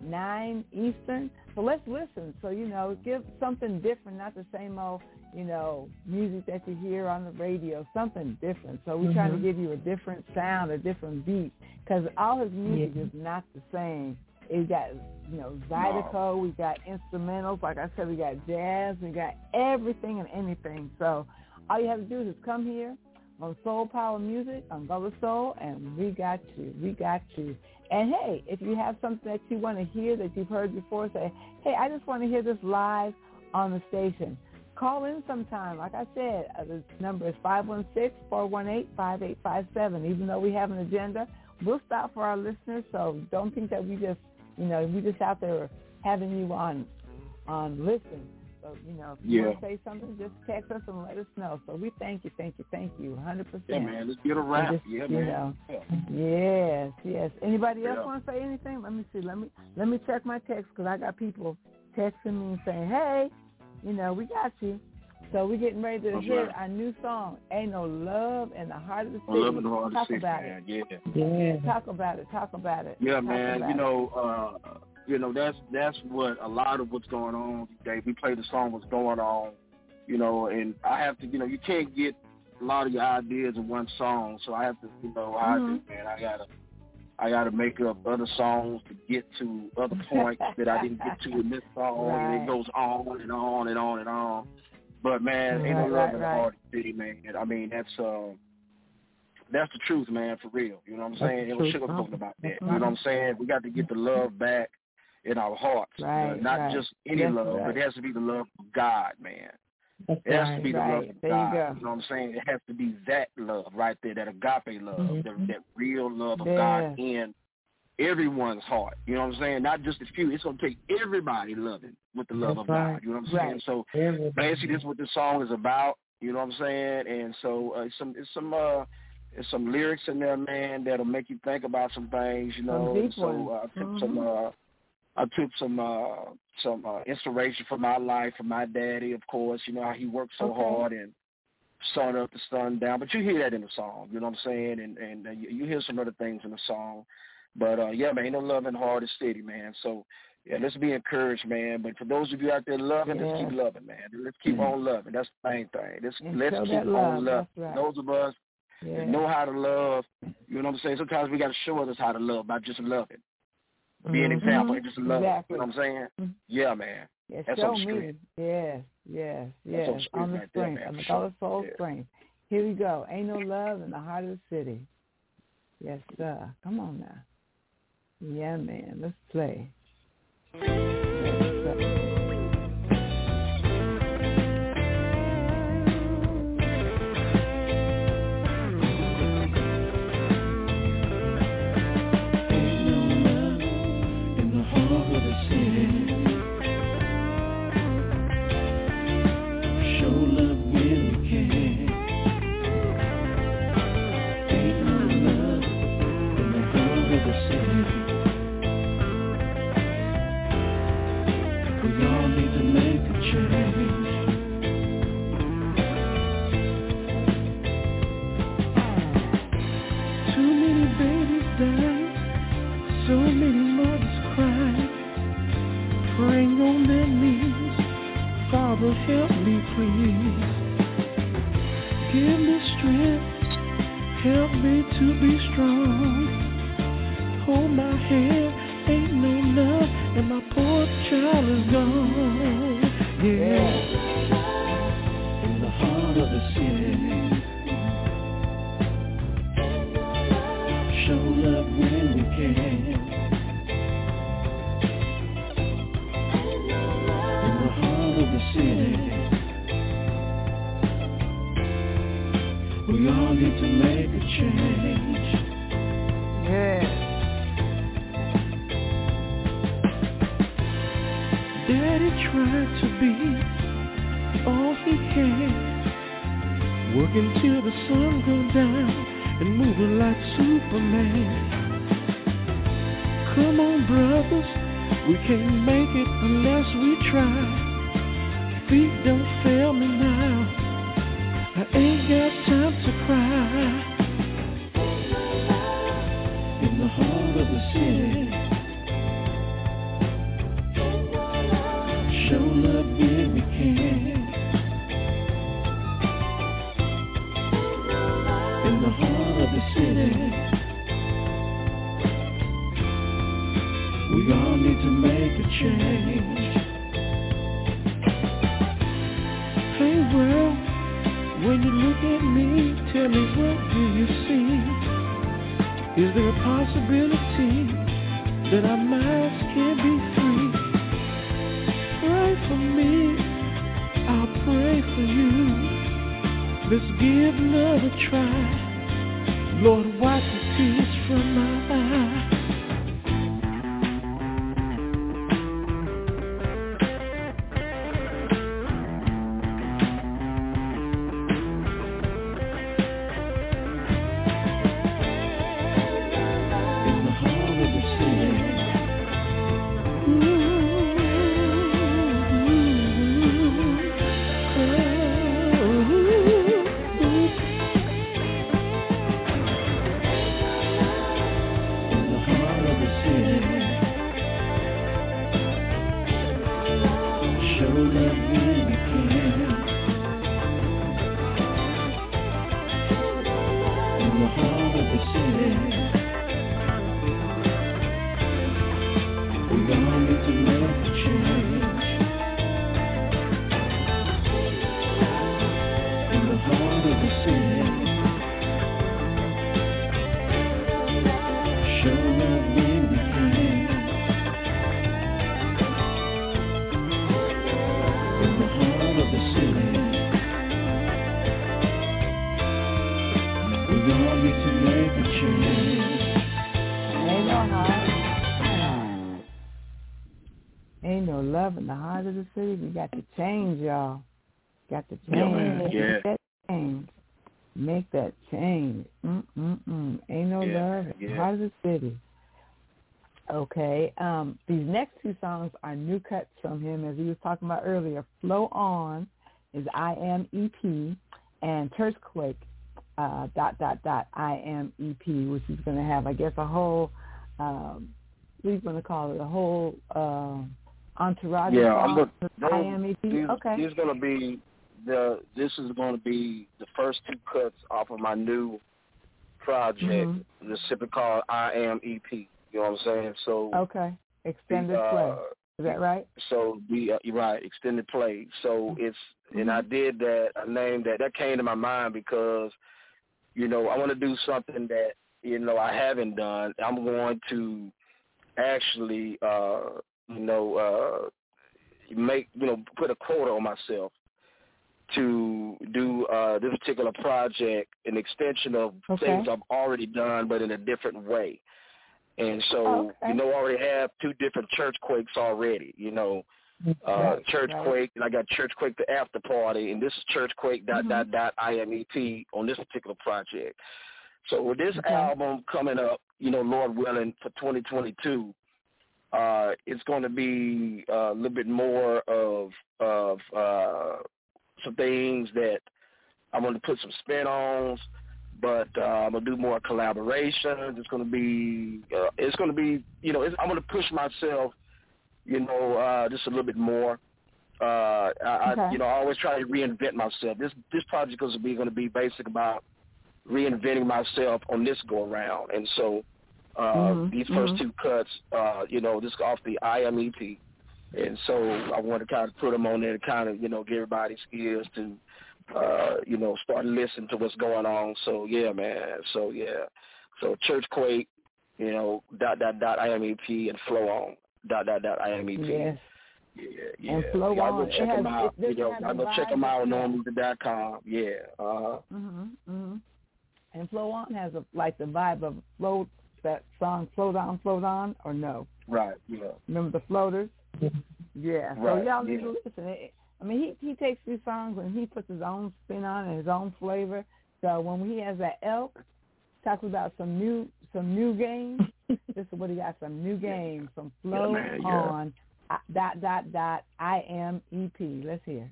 Speaker 2: 9 Eastern. So let's listen. So, give something different, not the same old, music that you hear on the radio, something different. So we're trying to give you a different sound, a different beat, because all his music is not the same. We got, Zydeco, we got instrumentals. Like I said, we got jazz, we got everything and anything. So all you have to do is just come here on Soul Power Music, on Gullah Soul, and we got you. We got you. And, hey, if you have something that you want to hear that you've heard before, say, hey, I just want to hear this live on the station. Call in sometime. Like I said, the number is 516-418-5857. Even though we have an agenda, we'll stop for our listeners, so don't think that we just, we just out there having you on listen. So, if you want to say something, just text us and let us know. So we thank you, 100%.
Speaker 4: Yeah, man, let's get a wrap.
Speaker 2: Yes. Anybody else want to say anything? Let me see. Let me check my text, because I got people texting me and saying, hey, we got you. So we're getting ready to hear our new song, Ain't No Love in the Heart of the City.
Speaker 4: Love in the Heart of the City, man.
Speaker 2: Yeah. Talk about it.
Speaker 4: Yeah, man. That's what a lot of what's going on today. We play the song What's Going On, and I have to, you can't get a lot of your ideas in one song, so I have to, I do, man. I gotta make up other songs to get to other points that I didn't get to in this song, and it goes on and on and on and on. But man, Ain't No Love in the Heart of the City, man. I mean, that's the truth, man, for real. You know what I'm saying? It was sugarcoating about that. You know what I'm saying? We got to get the love back in our hearts, not just any love, but it has to be the love of God, man. It has to be the love of God. You know what I'm saying? It has to be that love right there, that agape love, that real love of God in everyone's heart. You know what I'm saying? Not just a few. It's going to take everybody loving with the love of God. You know what I'm saying? So basically, this is what this song is about. You know what I'm saying? And so it's some lyrics in there, man, that'll make you think about some things. I took some inspiration from my life, from my daddy, of course. You know how he worked so hard and sun up to sun down. But you hear that in the song, you know what I'm saying? And you hear some other things in the song. But, man, Ain't No Love in the Heart of the City, man. So, let's be encouraged, man. But for those of you out there loving, let's keep loving, man. Let's keep on loving. That's the main thing. Let's keep on loving. Those of us that know how to love, you know what I'm saying? Sometimes we got to show others how to love by just loving. Be an example and just love. You know what I'm saying? Yeah, man. That's
Speaker 2: show
Speaker 4: on the
Speaker 2: me. Yes. On the strength, on the Gullah Soul strength. Here we go. Ain't No Love in the Heart of the City. Yes, sir. Come on now. Yeah, man. Let's play. Yes, sir.
Speaker 6: Help me, please. Give me strength. Help me to be strong. Hold my hand. Ain't no love, and my poor child is gone. Yeah. In the heart of the city. Show love when we can. We all need to make a change. Yeah. Daddy tried to be all he can, working till the sun goes down and moving like Superman. Come on, brothers, we can't make it unless we try. Feet don't fail me now. I ain't got time to cry. In the heart of the city. the heart of the city. We all need to make a change. Hey world, when you look at me, tell me what do you see? Is there a possibility that our minds can be free? Pray for me, I'll pray for you. Let's give love a try. Lord, wipe the tears from my eyes.
Speaker 2: Ain't no love in the heart of the city. We got to change, y'all. Got to change.
Speaker 4: Yeah.
Speaker 2: Make that change. Make that change. Ain't no love in the heart of the city. Okay. These next two songs are new cuts from him, as he was talking about earlier. Flow On is I Am EP, and Churchquake, ... I Am EP, which is going to have, I guess, a whole, what are you going to call it, a whole entourage.
Speaker 4: Yeah,
Speaker 2: I Am EP. Okay.
Speaker 4: This is going to be the first two cuts off of my new project. It's simply called I Am EP. You know what I'm saying? So
Speaker 2: okay, extended play. Is that right?
Speaker 4: So you're right, extended play. So it's and I did that. I named that. That came to my mind because, you know, I want to do something that, you know, I haven't done. I'm going to actually, put a quota on myself to do this particular project, an extension of things I've already done, but in a different way. And so, you know, I already have two different Churchquakes already, you know, Churchquake, and I got Churchquake the After Party, and this is Churchquake ... I Am EP on this particular project. So with this album coming up, you know, Lord willing, for 2022, it's going to be a little bit more of some things that I'm going to put some spin on, but I'm going to do more collaborations. It's going to be, you know, I'm going to push myself, you know, just a little bit more. I always try to reinvent myself. This project is going to be basic about reinventing myself on this go around. And so these first two cuts, you know, this is off the I Am EP. And so I want to kind of put them on there to kind of, you know, give everybody's ears to, you know, start listening to what's going on. So, yeah, man. So, yeah. So Churchquake, you know, ... I Am EP, and Flow On, ... I Am EP.
Speaker 2: Yes.
Speaker 4: Yeah.
Speaker 2: And Flow On.
Speaker 4: I'll go check them out. You know, I'll go check them out on normmusic.com. Yeah.
Speaker 2: And Flow On has the vibe of Flow, that song Float On, or no?
Speaker 4: Right, yeah.
Speaker 2: Remember the Floaters? Yeah.
Speaker 4: Right,
Speaker 2: so y'all need to listen. I mean, he takes these songs and he puts his own spin on it, his own flavor. So when he has that Elk, talks about some new games. This is what he got, some new games from Flow On, ... I Am EP. Let's hear.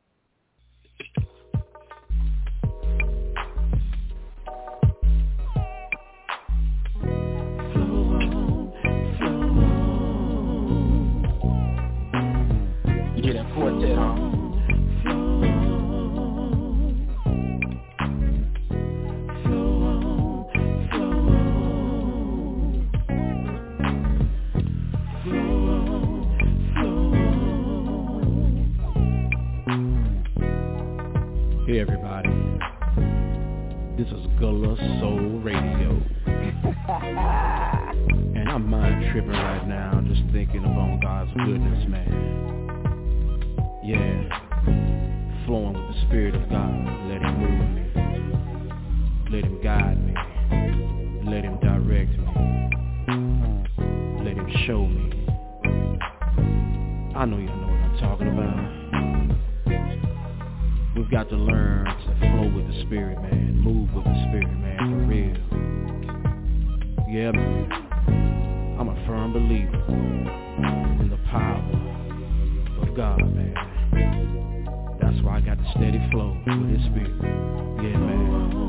Speaker 4: You get that quartet on.
Speaker 6: Flow
Speaker 3: This is Gullah Soul Radio. And I'm mind tripping right now, just thinking about God's goodness, man. Yeah. Flowing with the Spirit of God. Let Him move me. Let Him guide me. Let Him direct me. Let Him show me. I know y'all know what I'm talking about. We've got to learn to flow with the Spirit, man. Move with the Spirit, man, for real. Yeah, man. I'm a firm believer in the power of God, man. That's why I got the steady flow with His Spirit. Yeah, man.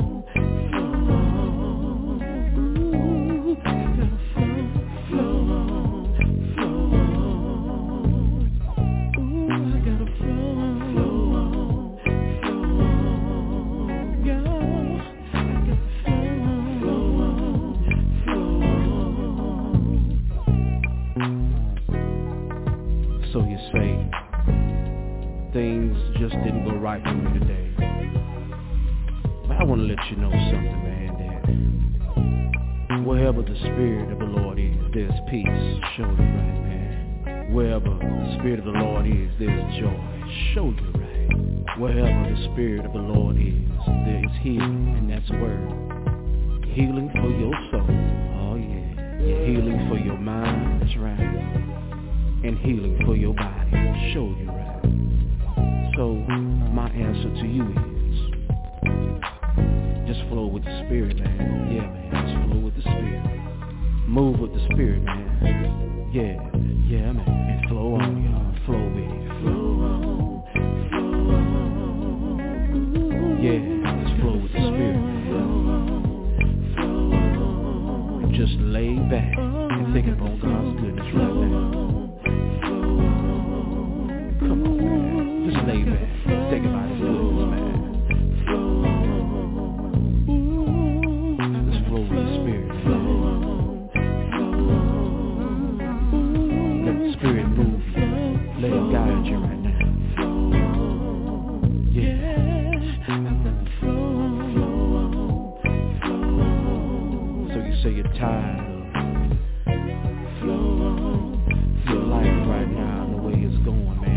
Speaker 3: So you say things just didn't go right for me today. But I want to let you know something, man, that wherever the Spirit of the Lord is, there's peace. Show you right, man. Wherever the Spirit of the Lord is, there's joy. Show you right. Wherever the Spirit of the Lord is, there is healing, and that's word. Healing for your soul. Oh, yeah. Healing for your mind. That's right. And healing for your body. Show you right. So my answer to you is just flow with the Spirit, man. Yeah, man, just flow with the Spirit. Move with the Spirit, man. Yeah, man. And flow on, y'all. Flow with it. Yeah, just flow with the Spirit, man. Just lay back and think about God's goodness right now. Come on, man. Just lay back. Think about His goodness, man. Just flow with the Spirit, man. Let the Spirit move you. Let Him guide you right now. Yeah. So you say you're tired of your life right now and the way it's going, man.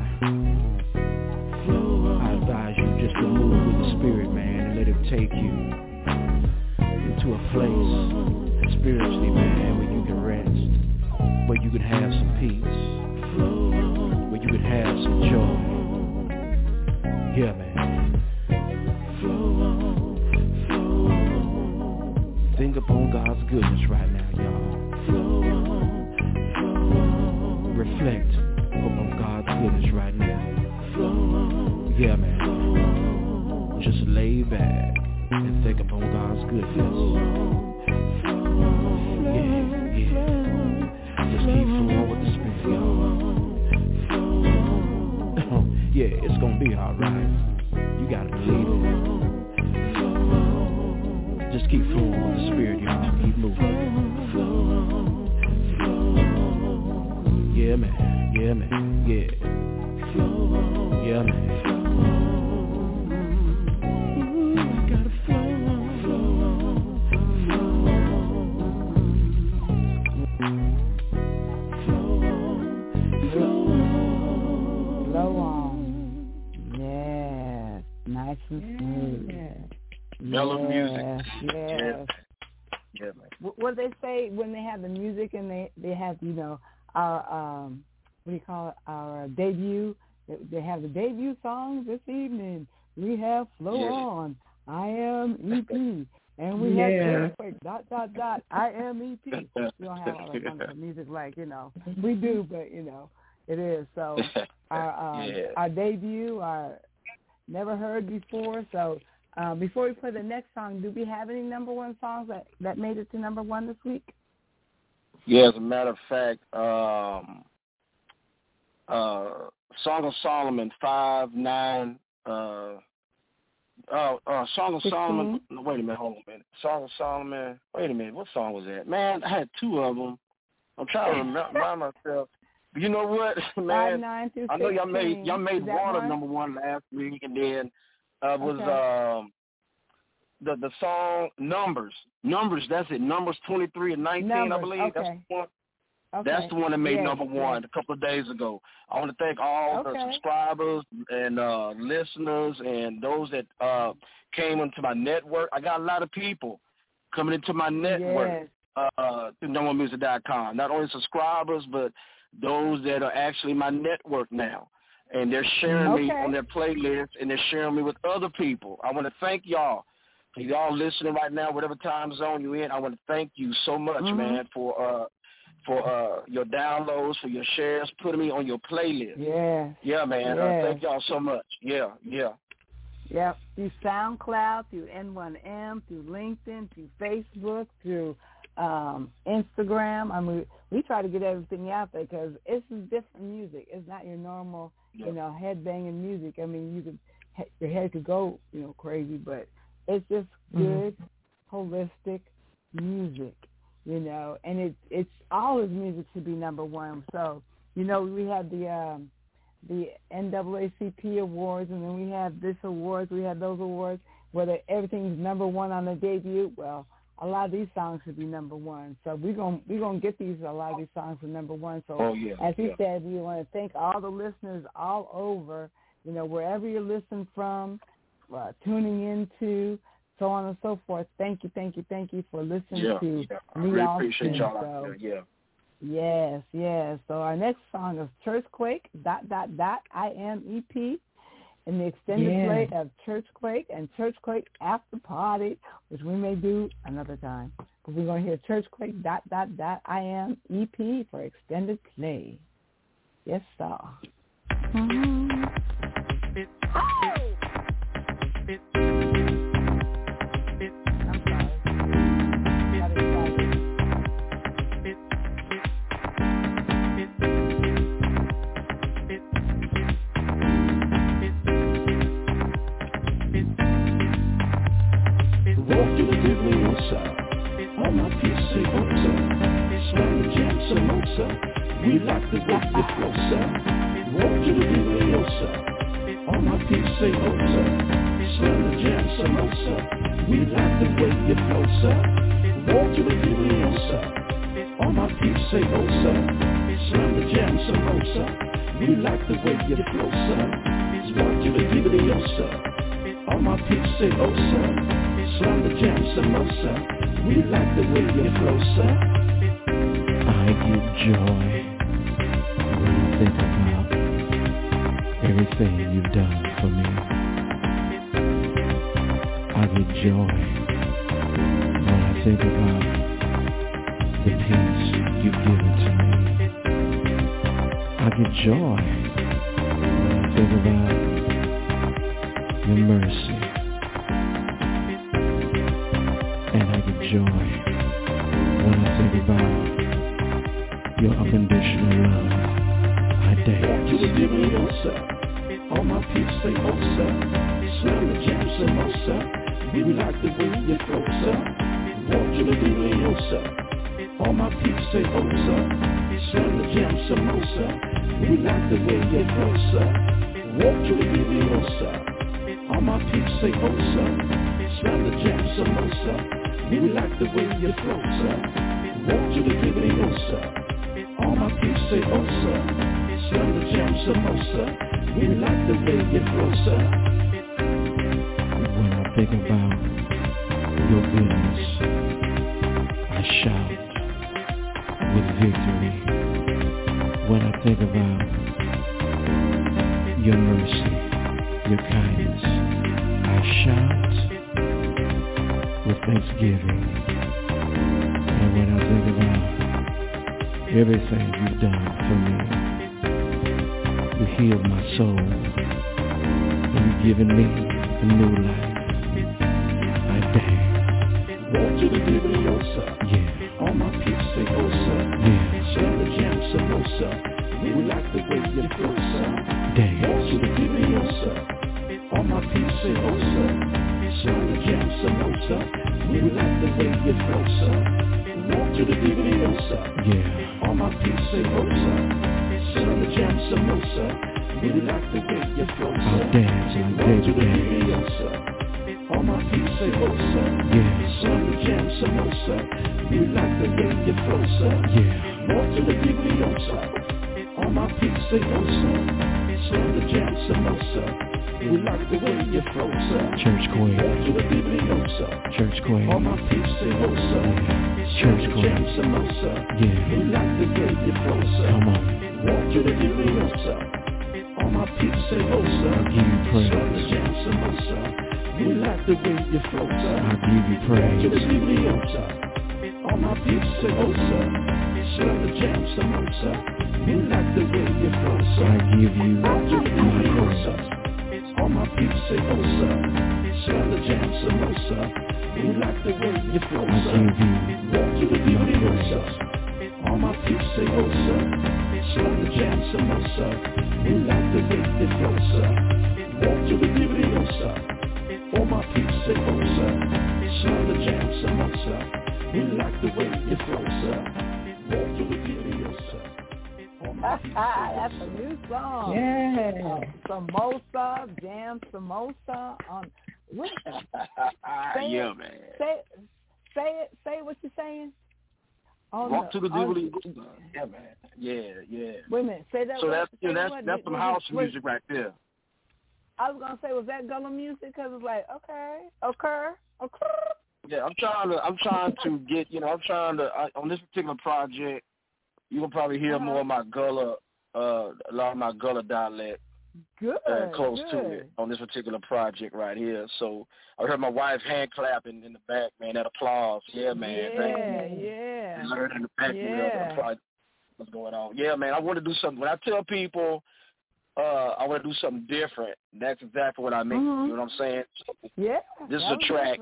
Speaker 3: I advise you just to move with the Spirit, man, and let Him take you into a place spiritually, man, where you can rest, where you can have some peace, where you can have some joy. Yeah, man. Think upon God's goodness right now, y'all. Reflect upon God's goodness right now. Yeah, man. Just lay back and think upon God's goodness. Yeah. Just keep flowing with the Spirit, y'all. Yeah, it's gonna be alright. You gotta believe it. Just keep flowing with the Spirit, y'all. Keep moving. Yeah, man. Yeah, man. Yeah. Yeah, man.
Speaker 2: Flow on. Yes. Nice and smooth.
Speaker 4: Mellow music.
Speaker 2: Yes.
Speaker 4: Yeah, man.
Speaker 2: What they say when they have the music and they have, our what do you call it? Our debut. They have the debut song this evening. We have Flow On. I am EP. And we have Earthquake, ... I am EP. We don't have all that wonderful music like, we do, but, it is. So our debut, our never heard before. So before we play the next song, do we have any number one songs that made it to number one this week?
Speaker 4: Yeah, as a matter of fact, Song of Solomon 5:9. Song of
Speaker 2: 16?
Speaker 4: Solomon. Wait a minute, hold on a minute. Song of Solomon. Wait a minute, what song was that? Man, I had two of them. I'm trying to remind myself. But you know what, man?
Speaker 2: 5, 9 through 16.
Speaker 4: I know y'all made one of number one last week, and then was
Speaker 9: the song Numbers. That's it. Numbers 23 and 19, I believe.
Speaker 2: Okay.
Speaker 9: That's the one.
Speaker 2: Okay.
Speaker 9: That's the one that made
Speaker 2: yes,
Speaker 9: number one a couple of days ago. I want to thank all the subscribers and listeners and those that came into my network. I got a lot of people coming into my network through NumberOneMusic.com. Not only subscribers, but those that are actually my network now. And they're sharing me on their playlist, and they're sharing me with other people. I want to thank y'all. For y'all listening right now, whatever time zone you're in, I want to thank you so much, man, for your downloads, for your shares, putting me on your playlist. Yeah, man. Thank y'all so much. Yeah.
Speaker 2: Yep. Through SoundCloud, through N1M, through LinkedIn, through Facebook, through Instagram. I mean, we try to get everything out there because it's different music. It's not your normal, head-banging music. I mean, your head could go, crazy, but it's just good, holistic music. And it's all his music should be number one. So, we have the NAACP awards, and then we have this awards, we have those awards, whether everything's number one on the debut. Well, a lot of these songs should be number one. So we're gonna get a lot of these songs for number one. So as he said, we want to thank all the listeners all over, wherever you're listening from, tuning into, so on and so forth. Thank you for listening to me.
Speaker 9: Really appreciate y'all.
Speaker 2: Yes. So our next song is Churchquake, ... IMEP, and the extended play of Churchquake and Churchquake After Party, which we may do another time. But we're going to hear Churchquake, ... IMEP for extended play. Yes, sir.
Speaker 6: On my PC, slam the jam, samosa. We like the way you flow, sir. Walk to the Bibliosa. On my PC, slam the jam, samosa. We like the way you flow, sir. Walk to the Bibliosa. On my PC, slam the jam, samosa. We like the way you flow, sir. Walk to the Bibliosa. On my PC, slam the jam, samosa. We like the way you flow, sir.
Speaker 3: I get joy when I think about everything you've done for me. I get joy when I think about the peace you've given to me. I get joy when I think about your mercy. And I get joy when I think about your unconditional love. I dance.
Speaker 6: To the Bibliosa, on my peace say Osa. Slam the jam, samosa. We like the way you flow, sir. Walk to the Bibliosa, on my peace say Osa. Slam the jam, samosa. We like the way you flow, sir. Walk to the Bibliosa, on my peace say Osa. Slam the jam, samosa. We like the way you flow, sir. Walk to the Bibliosa. All my peeps say, oh, sir. Slam the jam, samosa. We like the way you flow, sir.
Speaker 3: When I think about your goodness, I shout with victory. When I think about your mercy, your kindness, I shout with thanksgiving. And when I think about everything you've done for me, you healed my soul, and you've given me a new life. I dance.
Speaker 6: Walk to the Bibliosa.
Speaker 3: Yeah.
Speaker 6: All my peeps say, oh, sir.
Speaker 3: Yeah.
Speaker 6: Slam the jam, samosa. We like the way you flow, sir.
Speaker 3: Dance.
Speaker 6: Walk to the Bibliosa. All my peeps say, oh, sir. Slam the jam, samosa. We like the way you flow, sir. Walk to the Bibliosa.
Speaker 3: Yeah.
Speaker 6: All my peeps say, oh, sir. Slam the jam, samosa. We like the way you flow, sir.
Speaker 3: I'll dance like
Speaker 6: Walk to the
Speaker 3: David.
Speaker 6: Bibliosa. All my people say, oh, sir.
Speaker 3: Yeah.
Speaker 6: Slaughter Jam Samosa. We like the way you flow, sir.
Speaker 3: Yeah.
Speaker 6: Walk to the diggly, sir. All my people say, oh, sir. Slaughter Jam Samosa. We like the way you flow, sir.
Speaker 3: Church Queen.
Speaker 6: Walk to the diggly, sir.
Speaker 3: Church Queen.
Speaker 6: All my people say, oh, sir.
Speaker 3: Church Queen.
Speaker 6: Jam Samosa.
Speaker 3: Yeah.
Speaker 6: We like the way you flow, sir.
Speaker 3: Come on.
Speaker 6: Walk to the diggly, sir. All my people say, oh, sir.
Speaker 3: I give you praise.
Speaker 6: Slaughter Jam Samosa. We like the way you flow, sir.
Speaker 3: I give you praise.
Speaker 6: To the diggly, sir. All my people say, oh, sir. Slaughter Jam Samosa. We like the way you flow, sir.
Speaker 3: I give you
Speaker 6: my
Speaker 3: praise.
Speaker 6: Sir. All my people say, oh, sir. Slaughter Jam Samosa. We like the way you flow,
Speaker 3: I
Speaker 6: sir.
Speaker 3: give you
Speaker 6: Walk to the diggly, sir. All my people say, oh, sir. Slaughter Jam Samosa. We like the way you flow, sir. Walk to the diggly, sir. All my people say, oh, sir. Slaughter Jam Samosa. We like the way you flow, sir. Walk to the diggly, sir.
Speaker 2: That's a new song.
Speaker 5: Yeah.
Speaker 2: Samosa, Jam Samosa.
Speaker 9: Yeah, man.
Speaker 2: Say what you're saying.
Speaker 9: Walk to the diggly. Yeah, man. Yeah.
Speaker 2: Wait a minute. Say that.
Speaker 9: So that's some house music right there.
Speaker 2: I was gonna say, was that Gullah music? Because it's like, okay.
Speaker 9: Yeah, I'm trying to get, on this particular project, you will probably hear more of my Gullah, a lot of my Gullah dialect.
Speaker 2: Good.
Speaker 9: Close to it on this particular project right here. So I heard my wife hand clapping in the back, man. That applause. Yeah, man.
Speaker 2: Yeah.
Speaker 9: I heard in the back what's going on. Yeah, man. I want to do something. When I tell people I want to do something different, that's exactly what I mean.
Speaker 2: Mm-hmm.
Speaker 9: You know what I'm saying?
Speaker 2: Yeah.
Speaker 9: This is a track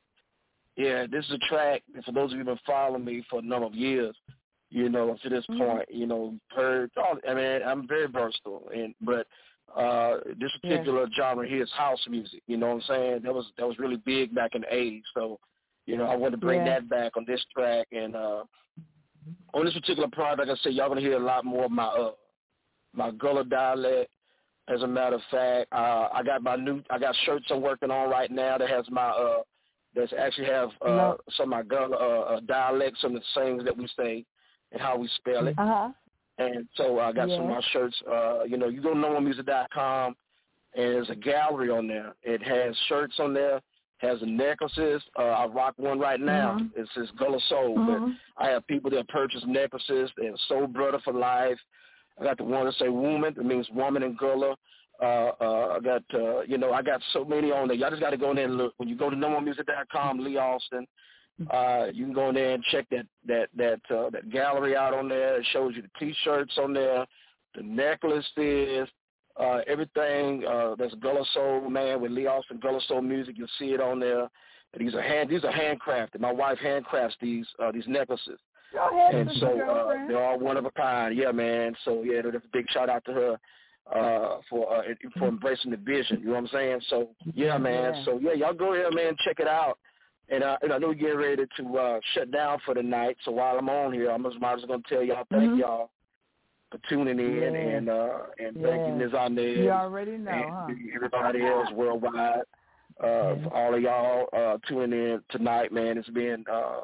Speaker 9: this is a track, and for those of you who have been following me for a number of years, to this point, heard. I'm very versatile, but this particular genre here is house music. You know what I'm saying? That was really big back in the 80s. So, I want to bring that back on this track, and on this particular project, like I said, y'all gonna hear a lot more of my Gullah dialect. As a matter of fact, I got shirts I'm working on right now that has my that actually have some of my Gullah dialects, some of the things that we say and how we spell it.
Speaker 2: Uh-huh.
Speaker 9: And so I got some of my shirts. You go to NoMoreMusic.com, and there's a gallery on there. It has shirts on there, has necklaces. I rock one right now. It says Gullah Soul. But I have people that purchase necklaces. They have Soul Brother for life. I got the one that say woman. It means woman in Gullah. I got, I got so many on there. Y'all just got to go in there and look. When you go to NoMoreMusic.com, Lee Austin, you can go in there and check that gallery out on there. It shows you the T-shirts on there, the necklaces, everything that's Gullah Soul, man, with Lee Austin Gullah Soul music. You'll see it on there. And these are handcrafted. My wife handcrafts these necklaces. And so they're all one of a kind. Yeah, man. So yeah, there's a big shout out to her for embracing the vision. You know what I'm saying? So yeah, man. Yeah. So yeah, y'all go ahead, man, check it out. And I know we're getting ready to shut down for the night. So while I'm on here, I'm just going to tell y'all thank y'all for tuning in and thank you, Ms. Inez.
Speaker 2: You already know,
Speaker 9: and everybody else worldwide. For all of y'all tuning in tonight, man, it's been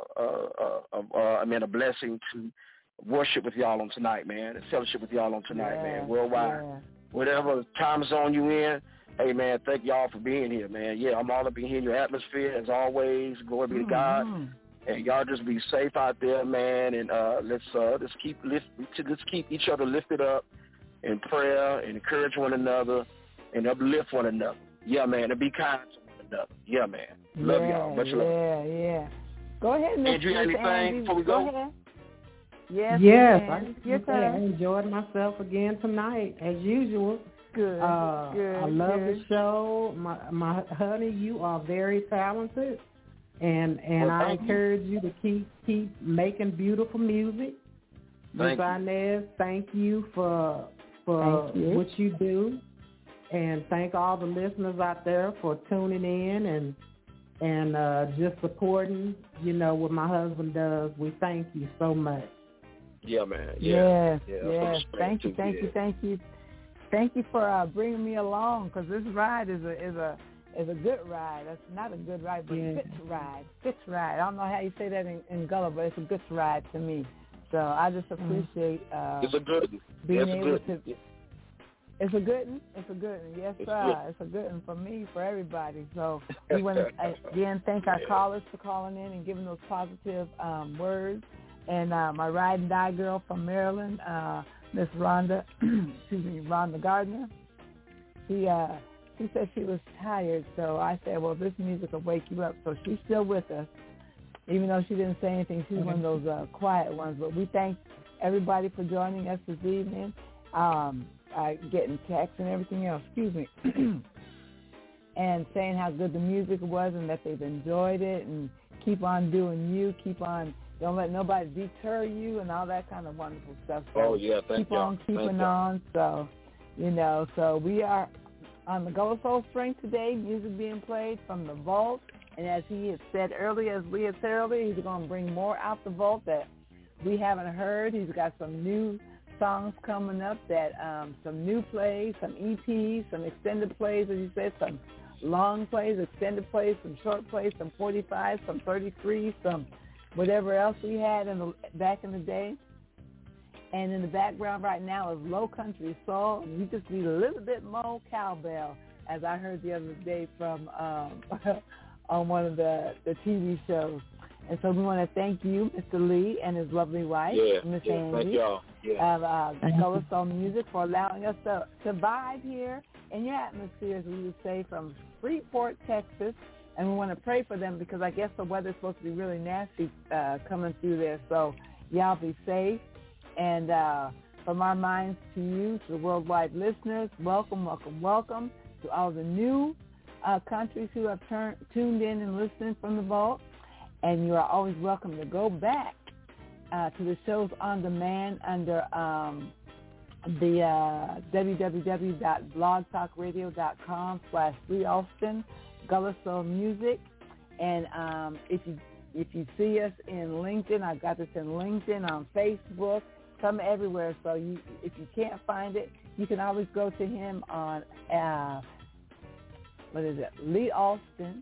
Speaker 9: a blessing to worship with y'all on tonight, man, and fellowship with y'all on tonight, man, worldwide. Yeah. Whatever time zone you in, hey, man, thank y'all for being here, man. Yeah, I'm all up in here in your atmosphere, as always. Glory be to God. And y'all just be safe out there, man, and let's keep each other lifted up in prayer and encourage one another and uplift one another. Yeah, man, and be kind to one another. Yeah, man. Love y'all. Much love.
Speaker 2: Yeah. Go ahead, Mr.
Speaker 9: Andrew, anything before we go?
Speaker 2: Go ahead.
Speaker 5: Yes. I enjoyed myself again tonight, as usual.
Speaker 2: Good.
Speaker 5: I love the show. My honey, you are very talented, and I encourage you to keep making beautiful music. Ms. Inez, thank you for what you do, and thank all the listeners out there for tuning in and just supporting. What my husband does. We thank you so much.
Speaker 9: Yeah, man.
Speaker 2: Yes. Thank you. Thank you for bringing me along, because this ride is It's a good ride. That's not a good ride, but a fit ride. Fit ride. I don't know how you say that in Gullah, but it's a good ride to me. So I just appreciate
Speaker 4: it's a good one.
Speaker 2: being able to. It's a good one. It's a good one. Yes, sir. It's a good one for me, for everybody. So we want to again thank our callers for calling in and giving those positive words. And my ride and die girl from Maryland, Miss Rhonda, Rhonda Gardner. She said she was tired, so I said, well, this music will wake you up. So she's still with us, even though she didn't say anything. She's one of those quiet ones. But we thank everybody for joining us this evening, getting texts and everything else, and saying how good the music was and that they've enjoyed it, and keep on doing you, don't let nobody deter you and all that kind of wonderful stuff. So keep on keeping on. So, so we are on the Gullah Soul Spring today, music being played from the vault. And as he had said earlier, he's going to bring more out the vault that we haven't heard. He's got some new songs coming up, that some new plays, some EPs, some extended plays, as you said, some long plays, extended plays, some short plays, some 45, some 33, some whatever else we had back in the day. And in the background right now is Low Country Soul. You just need a little bit more cowbell, as I heard the other day from on one of the TV shows. And so we want to thank you, Mr. Lee, and his lovely wife, Miss Angie, of Gullah Soul Music, for allowing us to vibe here in your atmosphere, as we would say, from Freeport, Texas. And we want to pray for them, because I guess the weather's supposed to be really nasty coming through there. So y'all be safe. And from our minds to you, to the worldwide listeners, welcome, welcome, welcome to all the new countries who have tuned in and listened from the vault. And you are always welcome to go back to the shows on demand under the www.blogtalkradio.com/FreeAustin, Gullah Soul Music. And if you see us in LinkedIn, I've got this in LinkedIn, on Facebook, come everywhere. So if you can't find it, you can always go to him on Lee Austin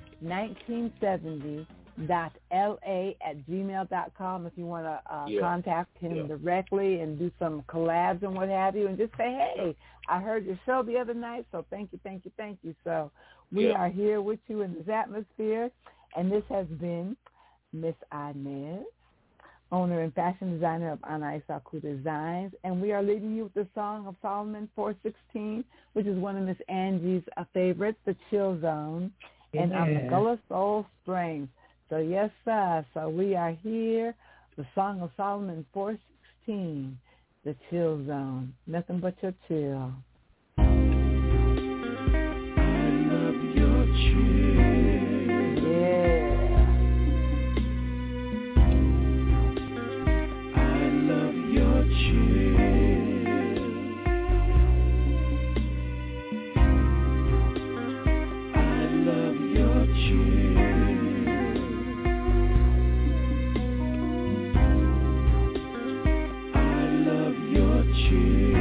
Speaker 2: 1970.la@gmail.com if you want to contact him directly and do some collabs and what have you, and just say, hey, I heard your show the other night, so thank you. So we are here with you in this atmosphere, and this has been Miss Inez, owner and fashion designer of Anais Saku Designs, and we are leaving you with the Song of Solomon 416, which is one of Miss Angie's favorites, The Chill Zone, and on the Gullah Soul Springs. So yes, sir. So we are here, the Song of Solomon 416, The Chill Zone. Nothing but your chill.
Speaker 6: I love your chill.
Speaker 2: Yeah.
Speaker 6: I love your chill. I love your chill. I love your chill.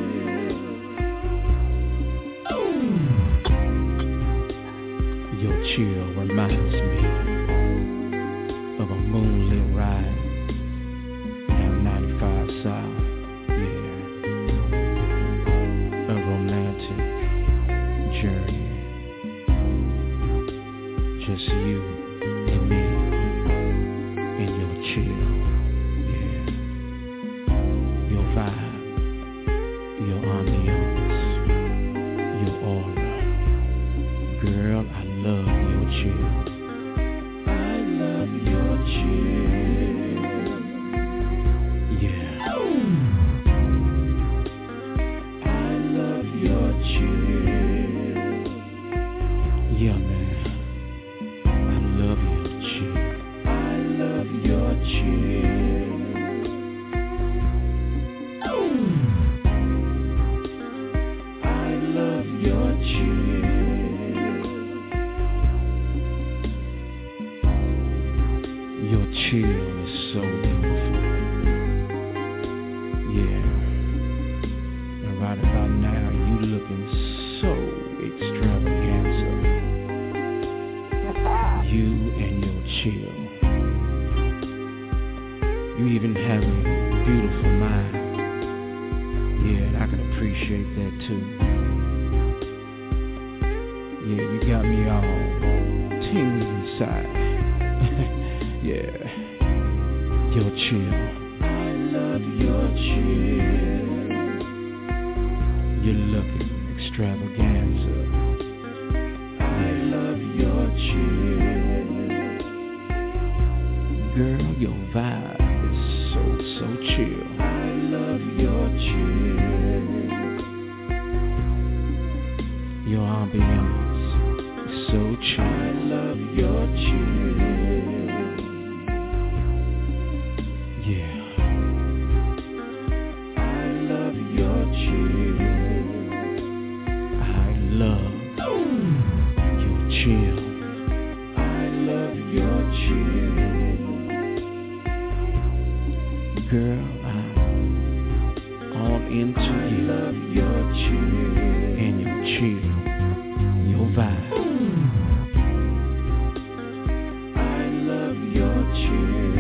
Speaker 3: Your chill reminds me of a moonlit ride down 95 South, a romantic journey, just you and me and your chill, your vibe, your ambiance, your aura. Girl, I love your chill.
Speaker 6: I love your chill.
Speaker 3: Yeah.
Speaker 6: I love your chill.
Speaker 3: Yeah, man. I love your chill.
Speaker 6: I love your chill. I love your chill.
Speaker 3: Your chill is so beautiful. Yeah. And right about now, you looking so extravaganza. you and your chill. You even have a beautiful mind. Yeah, and I can appreciate that too. Yeah, you got me all tingly inside. Yeah, your chill. I love your chill. You're looking extravaganza. I love your chill. Girl, your vibe is so chill. I love your chill. Your ambiance is so chill. I love your chill. Yeah. I love your chill. I love your chill. I love your chill. Girl, I'm all into you. I love your chill. And your chill. Your vibe. I love your chill.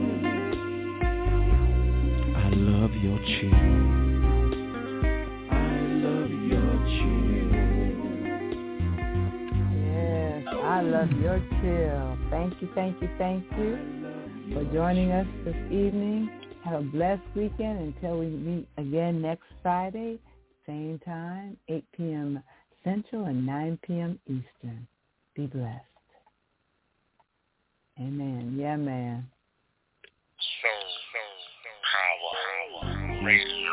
Speaker 3: I love your chill. I love your chill.
Speaker 2: Yes, I love your chill. Thank you for joining us this evening. Have a blessed weekend until we meet again next Friday, same time, 8 p.m. Central and 9 p.m. Eastern. Be blessed. Amen. Yeah, man.
Speaker 10: Power. Radio.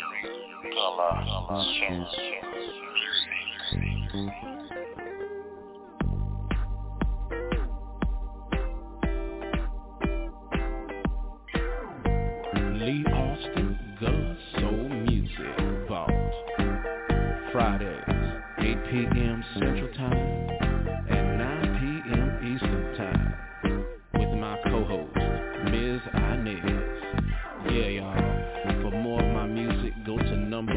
Speaker 3: Lee Austin, Gullah Soul Music Vault. Fridays, 8 p.m. Central Time and 9 p.m. Eastern Time with my co-host, Ms. Inez. Yeah, y'all. For more of my music, go to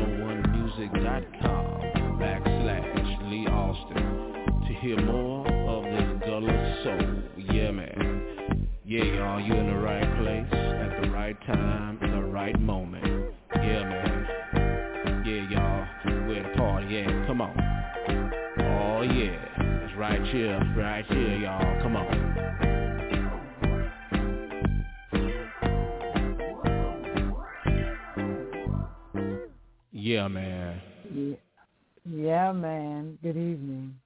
Speaker 3: numberonemusic.com/Lee Austin to hear more of this Gullah Soul. Yeah, man. Yeah, y'all, you in the right place at the right time, in the right moment. Yeah, man. Yeah, y'all, we're at the party, yeah, come on. Oh, yeah, it's right here, y'all, come on. Yeah, man.
Speaker 2: Yeah, man. Good evening.